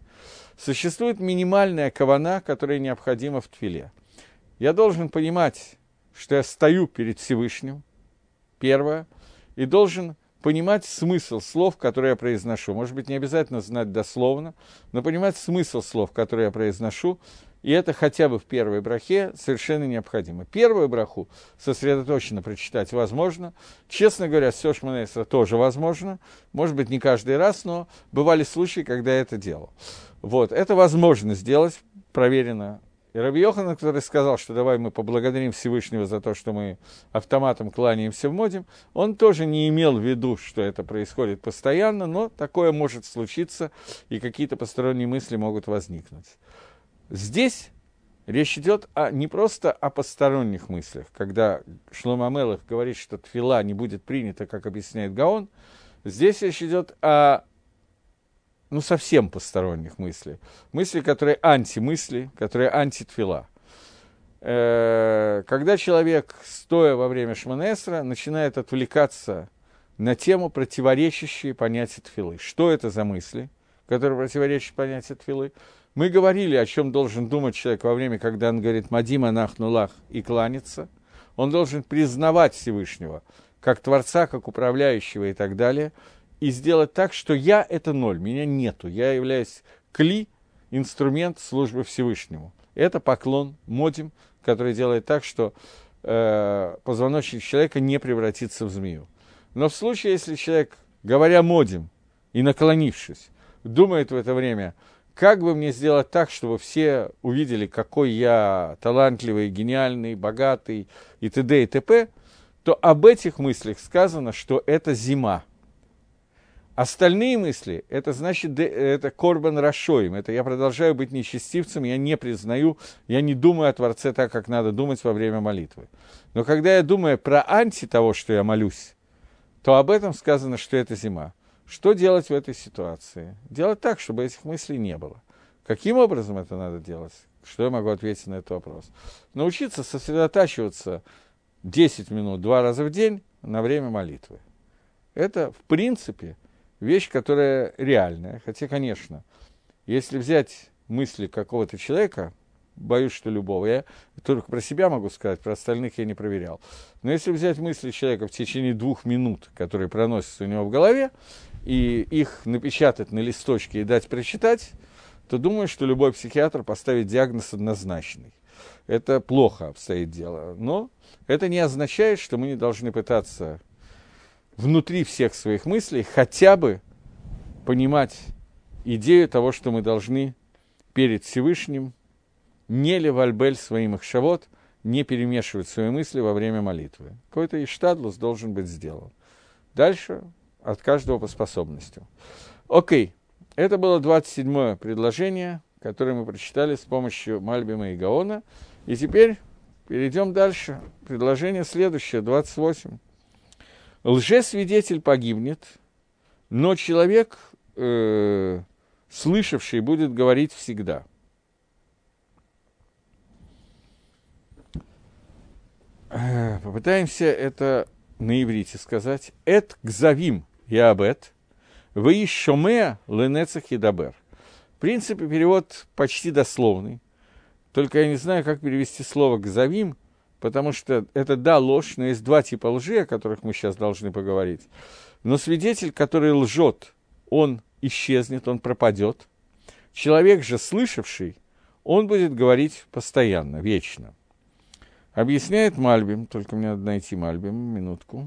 Существует минимальная кавана, которая необходима в тфиле. Я должен понимать, что я стою перед Всевышним, первое, и должен понимать смысл слов, которые я произношу. Может быть, не обязательно знать дословно, но понимать смысл слов, которые я произношу, и это хотя бы в первой брахе совершенно необходимо. Первую браху сосредоточенно прочитать возможно. Честно говоря, все Шмона Эсра тоже возможно. Может быть, не каждый раз, но бывали случаи, когда я это делал. Вот, это возможно сделать, проверено. И Раби Йоханан, который сказал, что давай мы поблагодарим Всевышнего за то, что мы автоматом кланяемся в модим, он тоже не имел в виду, что это происходит постоянно, но такое может случиться, и какие-то посторонние мысли могут возникнуть. Здесь речь идет о, не просто о посторонних мыслях, когда Шломо ха-Мелех говорит, что тфила не будет принята, как объясняет Гаон, здесь речь идет о ну, совсем посторонних мыслей. Мысли, которые антимысли, которые антитфила. Когда человек, стоя во время Шмона Эсра, начинает отвлекаться на тему, противоречащие понятию тфилы. Что это за мысли, которые противоречат понятию тфилы? Мы говорили, о чем должен думать человек во время, когда он говорит «Мадим анах нулах» и кланяться. Он должен признавать Всевышнего как Творца, как Управляющего и так далее, и сделать так, что я – это ноль, меня нету. Я являюсь кли, инструмент службы Всевышнему. Это поклон, модим, который делает так, что э, позвоночник человека не превратится в змею. Но в случае, если человек, говоря модим и наклонившись, думает в это время, как бы мне сделать так, чтобы все увидели, какой я талантливый, гениальный, богатый и т.д. и т.п., то об этих мыслях сказано, что это зима. Остальные мысли, это значит, это корбан рашоим, это я продолжаю быть нечестивцем, я не признаю, я не думаю о Творце так, как надо думать во время молитвы. Но когда я думаю про анти того, что я молюсь, то об этом сказано, что это зима. Что делать в этой ситуации? Делать так, чтобы этих мыслей не было. Каким образом это надо делать? Что я могу ответить на этот вопрос? Научиться сосредотачиваться десять минут, два раза в день на время молитвы. Это, в принципе, вещь, которая реальная. Хотя, конечно, если взять мысли какого-то человека, боюсь, что любого, я только про себя могу сказать, про остальных я не проверял. Но если взять мысли человека в течение двух минут, которые проносятся у него в голове, и их напечатать на листочке и дать прочитать, то думаю, что любой психиатр поставит диагноз однозначный. Это плохо обстоит дело. Но это не означает, что мы не должны пытаться внутри всех своих мыслей хотя бы понимать идею того, что мы должны перед Всевышним не левальбель своим ахшавот, не перемешивать свои мысли во время молитвы. Какой-то иштадлус должен быть сделан. Дальше от каждого по способностям. Окей, это было двадцать седьмое предложение, которое мы прочитали с помощью Мальбима и Гаона. И теперь перейдем дальше. Предложение следующее, двадцать восемь. Лжесвидетель погибнет, но человек, э, слышавший, будет говорить всегда. Э, попытаемся это на иврите сказать. Эт гзавим яабет, ваишомеа ленецах едабер. В принципе, перевод почти дословный. Только я не знаю, как перевести слово гзавим, потому что это, да, ложь, но есть два типа лжи, о которых мы сейчас должны поговорить. Но свидетель, который лжет, он исчезнет, он пропадет. Человек же, слышавший, он будет говорить постоянно, вечно. Объясняет Мальбим, только мне надо найти Мальбим, минутку.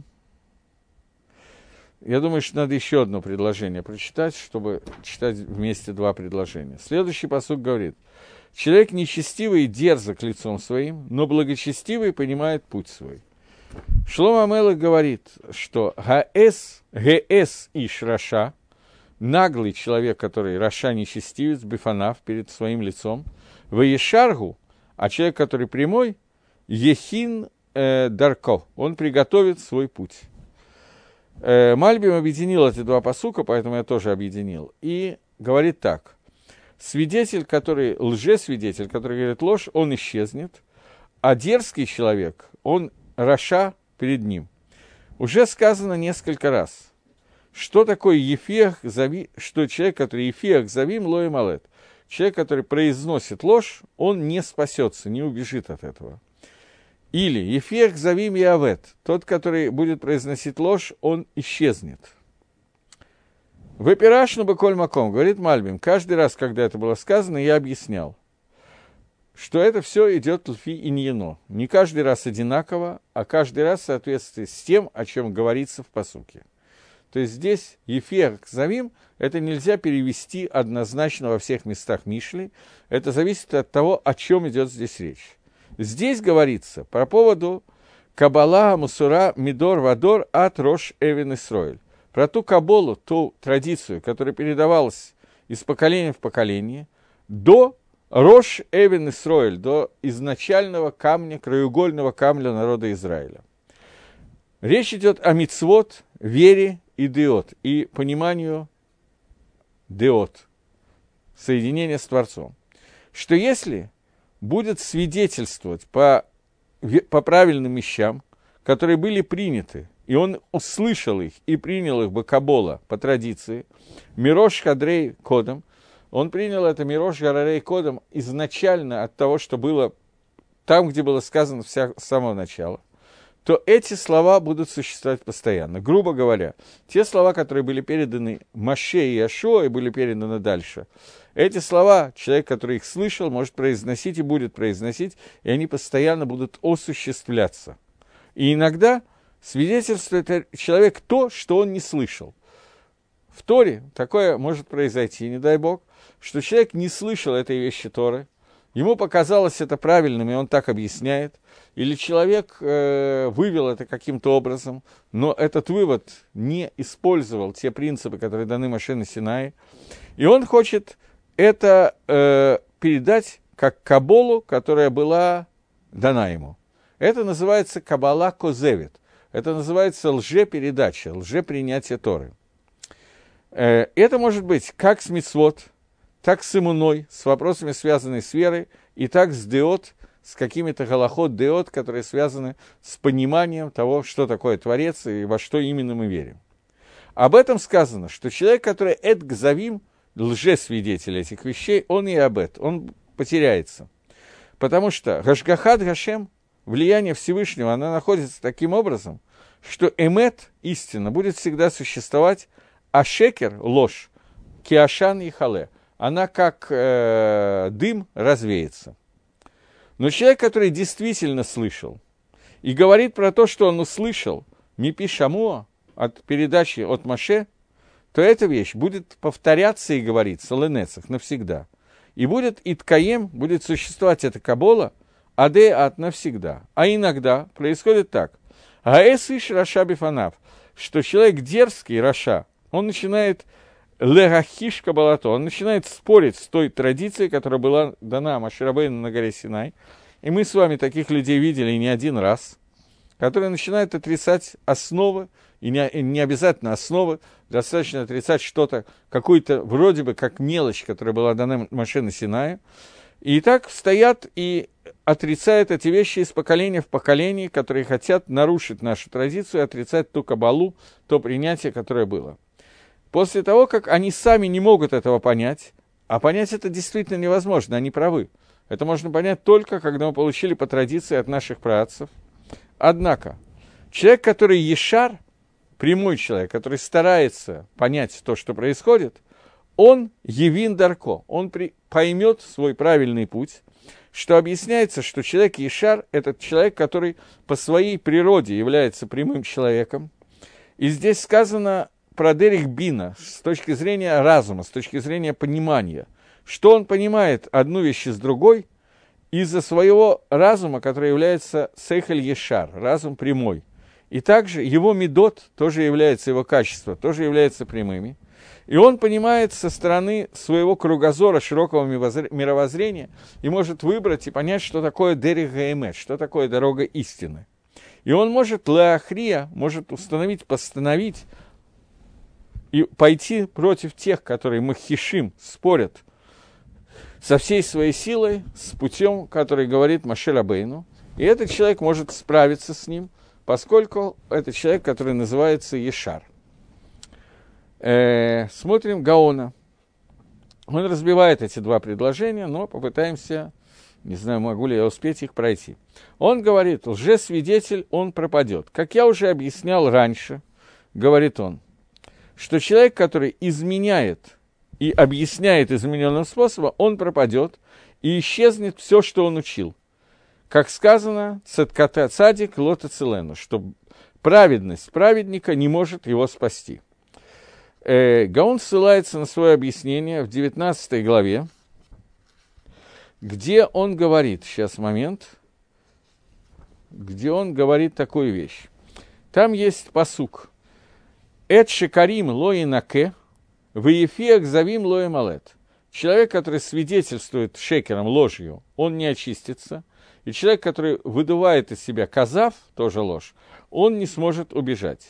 Я думаю, что надо еще одно предложение прочитать, чтобы читать вместе два предложения. Следующий пасук говорит: человек нечестивый дерзок лицом своим, но благочестивый понимает путь свой. Шломо ха-Мелех говорит, что гаэс, гээс иш раша, наглый человек, который раша нечестивец, бифанав, перед своим лицом, ваешаргу, а человек, который прямой, ехин э, дарко, он приготовит свой путь. Э, Мальбим объединил эти два пасука, поэтому я тоже объединил, и говорит так. Свидетель, который, лжесвидетель, который говорит ложь, он исчезнет, а дерзкий человек, он раша перед ним. Уже сказано несколько раз, что такое ефех зави, что человек, который ефех завим лои малет, человек, который произносит ложь, он не спасется, не убежит от этого. Или «Ефех завим явет», тот, который будет произносить ложь, он исчезнет. «Выпирашну бы коль маком», говорит Мальбим, каждый раз, когда это было сказано, я объяснял, что это все идет лфи иньяно. Не каждый раз одинаково, а каждый раз в соответствии с тем, о чем говорится в пасуке. То есть здесь «Ефех завим» это нельзя перевести однозначно во всех местах Мишли. Это зависит от того, о чем идет здесь речь. Здесь говорится по поводу «Кабала, Мусура, Мидор, Вадор, Ат, Рош, Эвен, Исроэль». Про ту каболу, ту традицию, которая передавалась из поколения в поколение, до Рош Эвен Исроэль, до изначального камня, краеугольного камня народа Израиля. Речь идет о мицвот, вере и деот, и пониманию деот, соединения с Творцом. Что если будет свидетельствовать по, по правильным вещам, которые были приняты, и он услышал их и принял их бы кабола по традиции, Мирош Хадрей Кодом, он принял это Мирош Гарарей Кодом изначально от того, что было там, где было сказано вся, с самого начала, то эти слова будут существовать постоянно. Грубо говоря, те слова, которые были переданы Моше и Иошуа и были переданы дальше, эти слова человек, который их слышал, может произносить и будет произносить, и они постоянно будут осуществляться. И иногда свидетельствует человек то, что он не слышал. В Торе такое может произойти, не дай Бог, что человек не слышал этой вещи Торы, ему показалось это правильным, и он так объясняет, или человек э, вывел это каким-то образом, но этот вывод не использовал те принципы, которые даны Моше на Синае, и он хочет это э, передать как каболу, которая была дана ему. Это называется кабала козевит. Это называется лжепередача, лжепринятие Торы. Э, это может быть как с мицвот, так с имуной, с вопросами, связанными с верой, и так с деот, с какими-то галахот деот, которые связаны с пониманием того, что такое Творец и во что именно мы верим. Об этом сказано, что человек, который эд гзавим, лжесвидетель этих вещей, он и абет, он потеряется. Потому что гашгахат гашем, влияние Всевышнего, оно находится таким образом, что эмет, истина, будет всегда существовать, а шекер, ложь, киашан и хале, она как э, дым развеется. Но человек, который действительно слышал, и говорит про то, что он услышал, мипи шамуа, от передачи от Моше, то эта вещь будет повторяться и говориться ленецах навсегда. И будет иткаем, будет существовать эта кабола, аде от навсегда. А иногда происходит так. Аэсиш раша бифанав, что человек дерзкий, раша, он начинает легахиш кабалато, он начинает спорить с той традицией, которая была дана Моше Рабейну на горе Синай. И мы с вами таких людей видели не один раз, которые начинают отрицать основы, и не, и не обязательно основы, достаточно отрицать что-то, какую-то вроде бы как мелочь, которая была дана Моше на Синае. И так стоят и отрицают эти вещи из поколения в поколение, которые хотят нарушить нашу традицию, отрицать ту кабалу, то принятие, которое было. После того, как они сами не могут этого понять, а понять это действительно невозможно, они правы. Это можно понять только, когда мы получили по традиции от наших праотцев. Однако, человек, который ешар, прямой человек, который старается понять то, что происходит, он явин дарко, он при, поймет свой правильный путь, что объясняется, что человек ешар – это человек, который по своей природе является прямым человеком. И здесь сказано про Дерих Бина с точки зрения разума, с точки зрения понимания, что он понимает одну вещь с другой из-за своего разума, который является сейхель ешар, разум прямой. И также его медот тоже является, его качество тоже является прямыми. И он понимает со стороны своего кругозора, широкого мировоззрения, и может выбрать и понять, что такое Дерих Гаэмет, что такое дорога истины. И он может леахрия, может установить, постановить и пойти против тех, которые махишим, спорят со всей своей силой, с путем, который говорит Моше Рабейну. И этот человек может справиться с ним, поскольку это человек, который называется Ешар. Э, смотрим Гаона. Он разбивает эти два предложения, но попытаемся, не знаю, могу ли я успеть их пройти. Он говорит, лжесвидетель, он пропадет. Как я уже объяснял раньше, говорит он, что человек, который изменяет и объясняет измененным способом, он пропадет, и исчезнет все, что он учил. Как сказано, цатката цадик лота целену, что праведность праведника не может его спасти. Э, Гаон ссылается на свое объяснение в девятнадцатой главе, где он говорит, сейчас момент, где он говорит такую вещь. Там есть пасук. «Эт шекарим лоинаке, веефиак завим лоималет». Человек, который свидетельствует шекером, ложью, он не очистится. И человек, который выдувает из себя казав, тоже ложь, он не сможет убежать.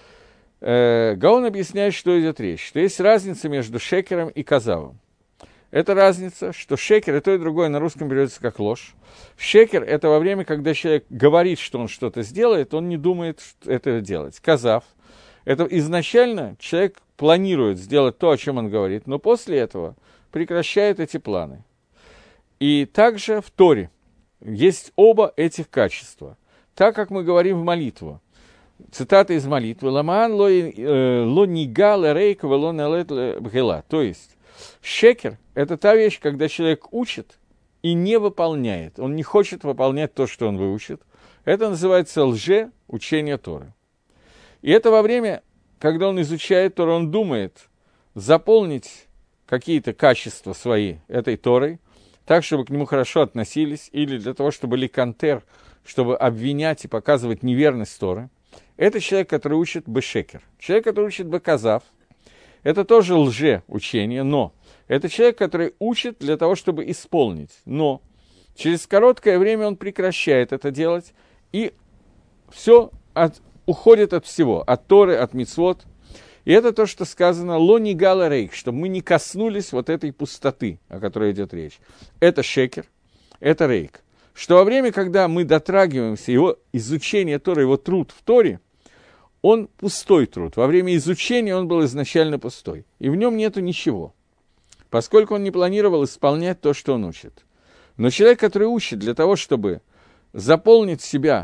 Э, Гаон объясняет, что идет речь. Что есть разница между шекером и казавом. Это разница, что шекер и то, и другое на русском берется как ложь. Шекер – это во время, когда человек говорит, что он что-то сделает, он не думает это делать. Казав – это изначально человек планирует сделать то, о чем он говорит, но после этого прекращает эти планы. И также в Торе есть оба этих качества. Так как мы говорим в молитву, цитата из молитвы, «Ламаан ло нига лерейк вело нелет бгела». То есть, шекер – это та вещь, когда человек учит и не выполняет. Он не хочет выполнять то, что он выучит. Это называется лже учение Торы. И это во время, когда он изучает Тору, он думает заполнить какие-то качества свои этой Торой, так, чтобы к нему хорошо относились, или для того, чтобы ликантер, чтобы обвинять и показывать неверность Торы. Это человек, который учит бешекер. Человек, который учит беказав, это тоже лже-учение, но это человек, который учит для того, чтобы исполнить. Но через короткое время он прекращает это делать, и все от, уходит от всего, от Торы, от мицвот. И это то, что сказано «лони гала рейк», чтобы мы не коснулись вот этой пустоты, о которой идет речь. Это шекер, это рейк. Что во время, когда мы дотрагиваемся, его изучение Торы, его труд в Торе, он пустой труд. Во время изучения он был изначально пустой. И в нем нету ничего, поскольку он не планировал исполнять то, что он учит. Но человек, который учит для того, чтобы заполнить себя,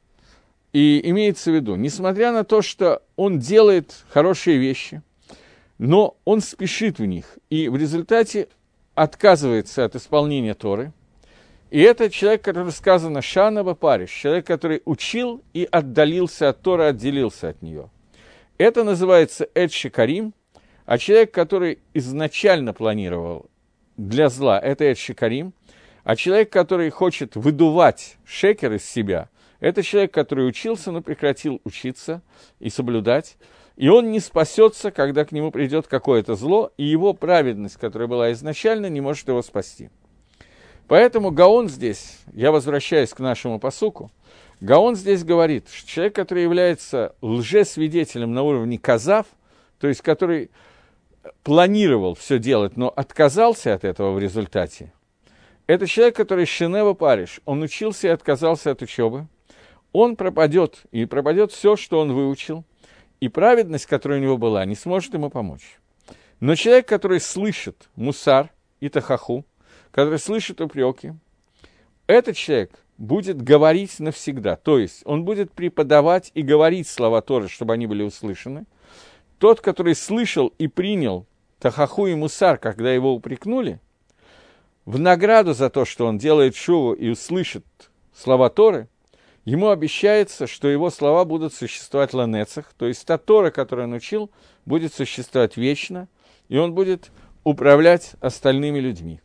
и имеется в виду, несмотря на то, что он делает хорошие вещи, но он спешит в них, и в результате отказывается от исполнения Торы. И это человек, который сказано «шанаба париш», человек, который учил и отдалился от Торы, отделился от нее. Это называется «эд шекарим», а человек, который изначально планировал для зла, это «эд шекарим», а человек, который хочет выдувать шекер из себя, это человек, который учился, но прекратил учиться и соблюдать, и он не спасется, когда к нему придет какое-то зло, и его праведность, которая была изначально, не может его спасти. Поэтому Гаон здесь, я возвращаюсь к нашему пасуку, Гаон здесь говорит, что человек, который является лжесвидетелем на уровне казав, то есть который планировал все делать, но отказался от этого в результате, это человек, который шенева париш, он учился и отказался от учебы, он пропадет, и пропадет все, что он выучил, и праведность, которая у него была, не сможет ему помочь. Но человек, который слышит мусар и тахаху, который слышит упреки, этот человек будет говорить навсегда, то есть он будет преподавать и говорить слова Торы, чтобы они были услышаны. Тот, который слышал и принял тахаху и мусар, когда его упрекнули, в награду за то, что он делает шуву и услышит слова Торы, ему обещается, что его слова будут существовать ланецах, то есть та Тора, которую он учил, будет существовать вечно, и он будет управлять остальными людьми.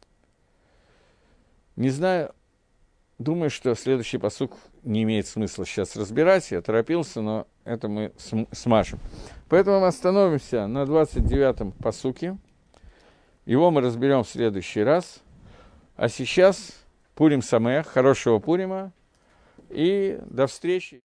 Не знаю, думаю, что следующий пасук не имеет смысла сейчас разбирать, я торопился, но это мы смажем. Поэтому мы остановимся на двадцать девятом пасуке, его мы разберем в следующий раз, а сейчас Пурим Самеах, хорошего Пурима, и до встречи.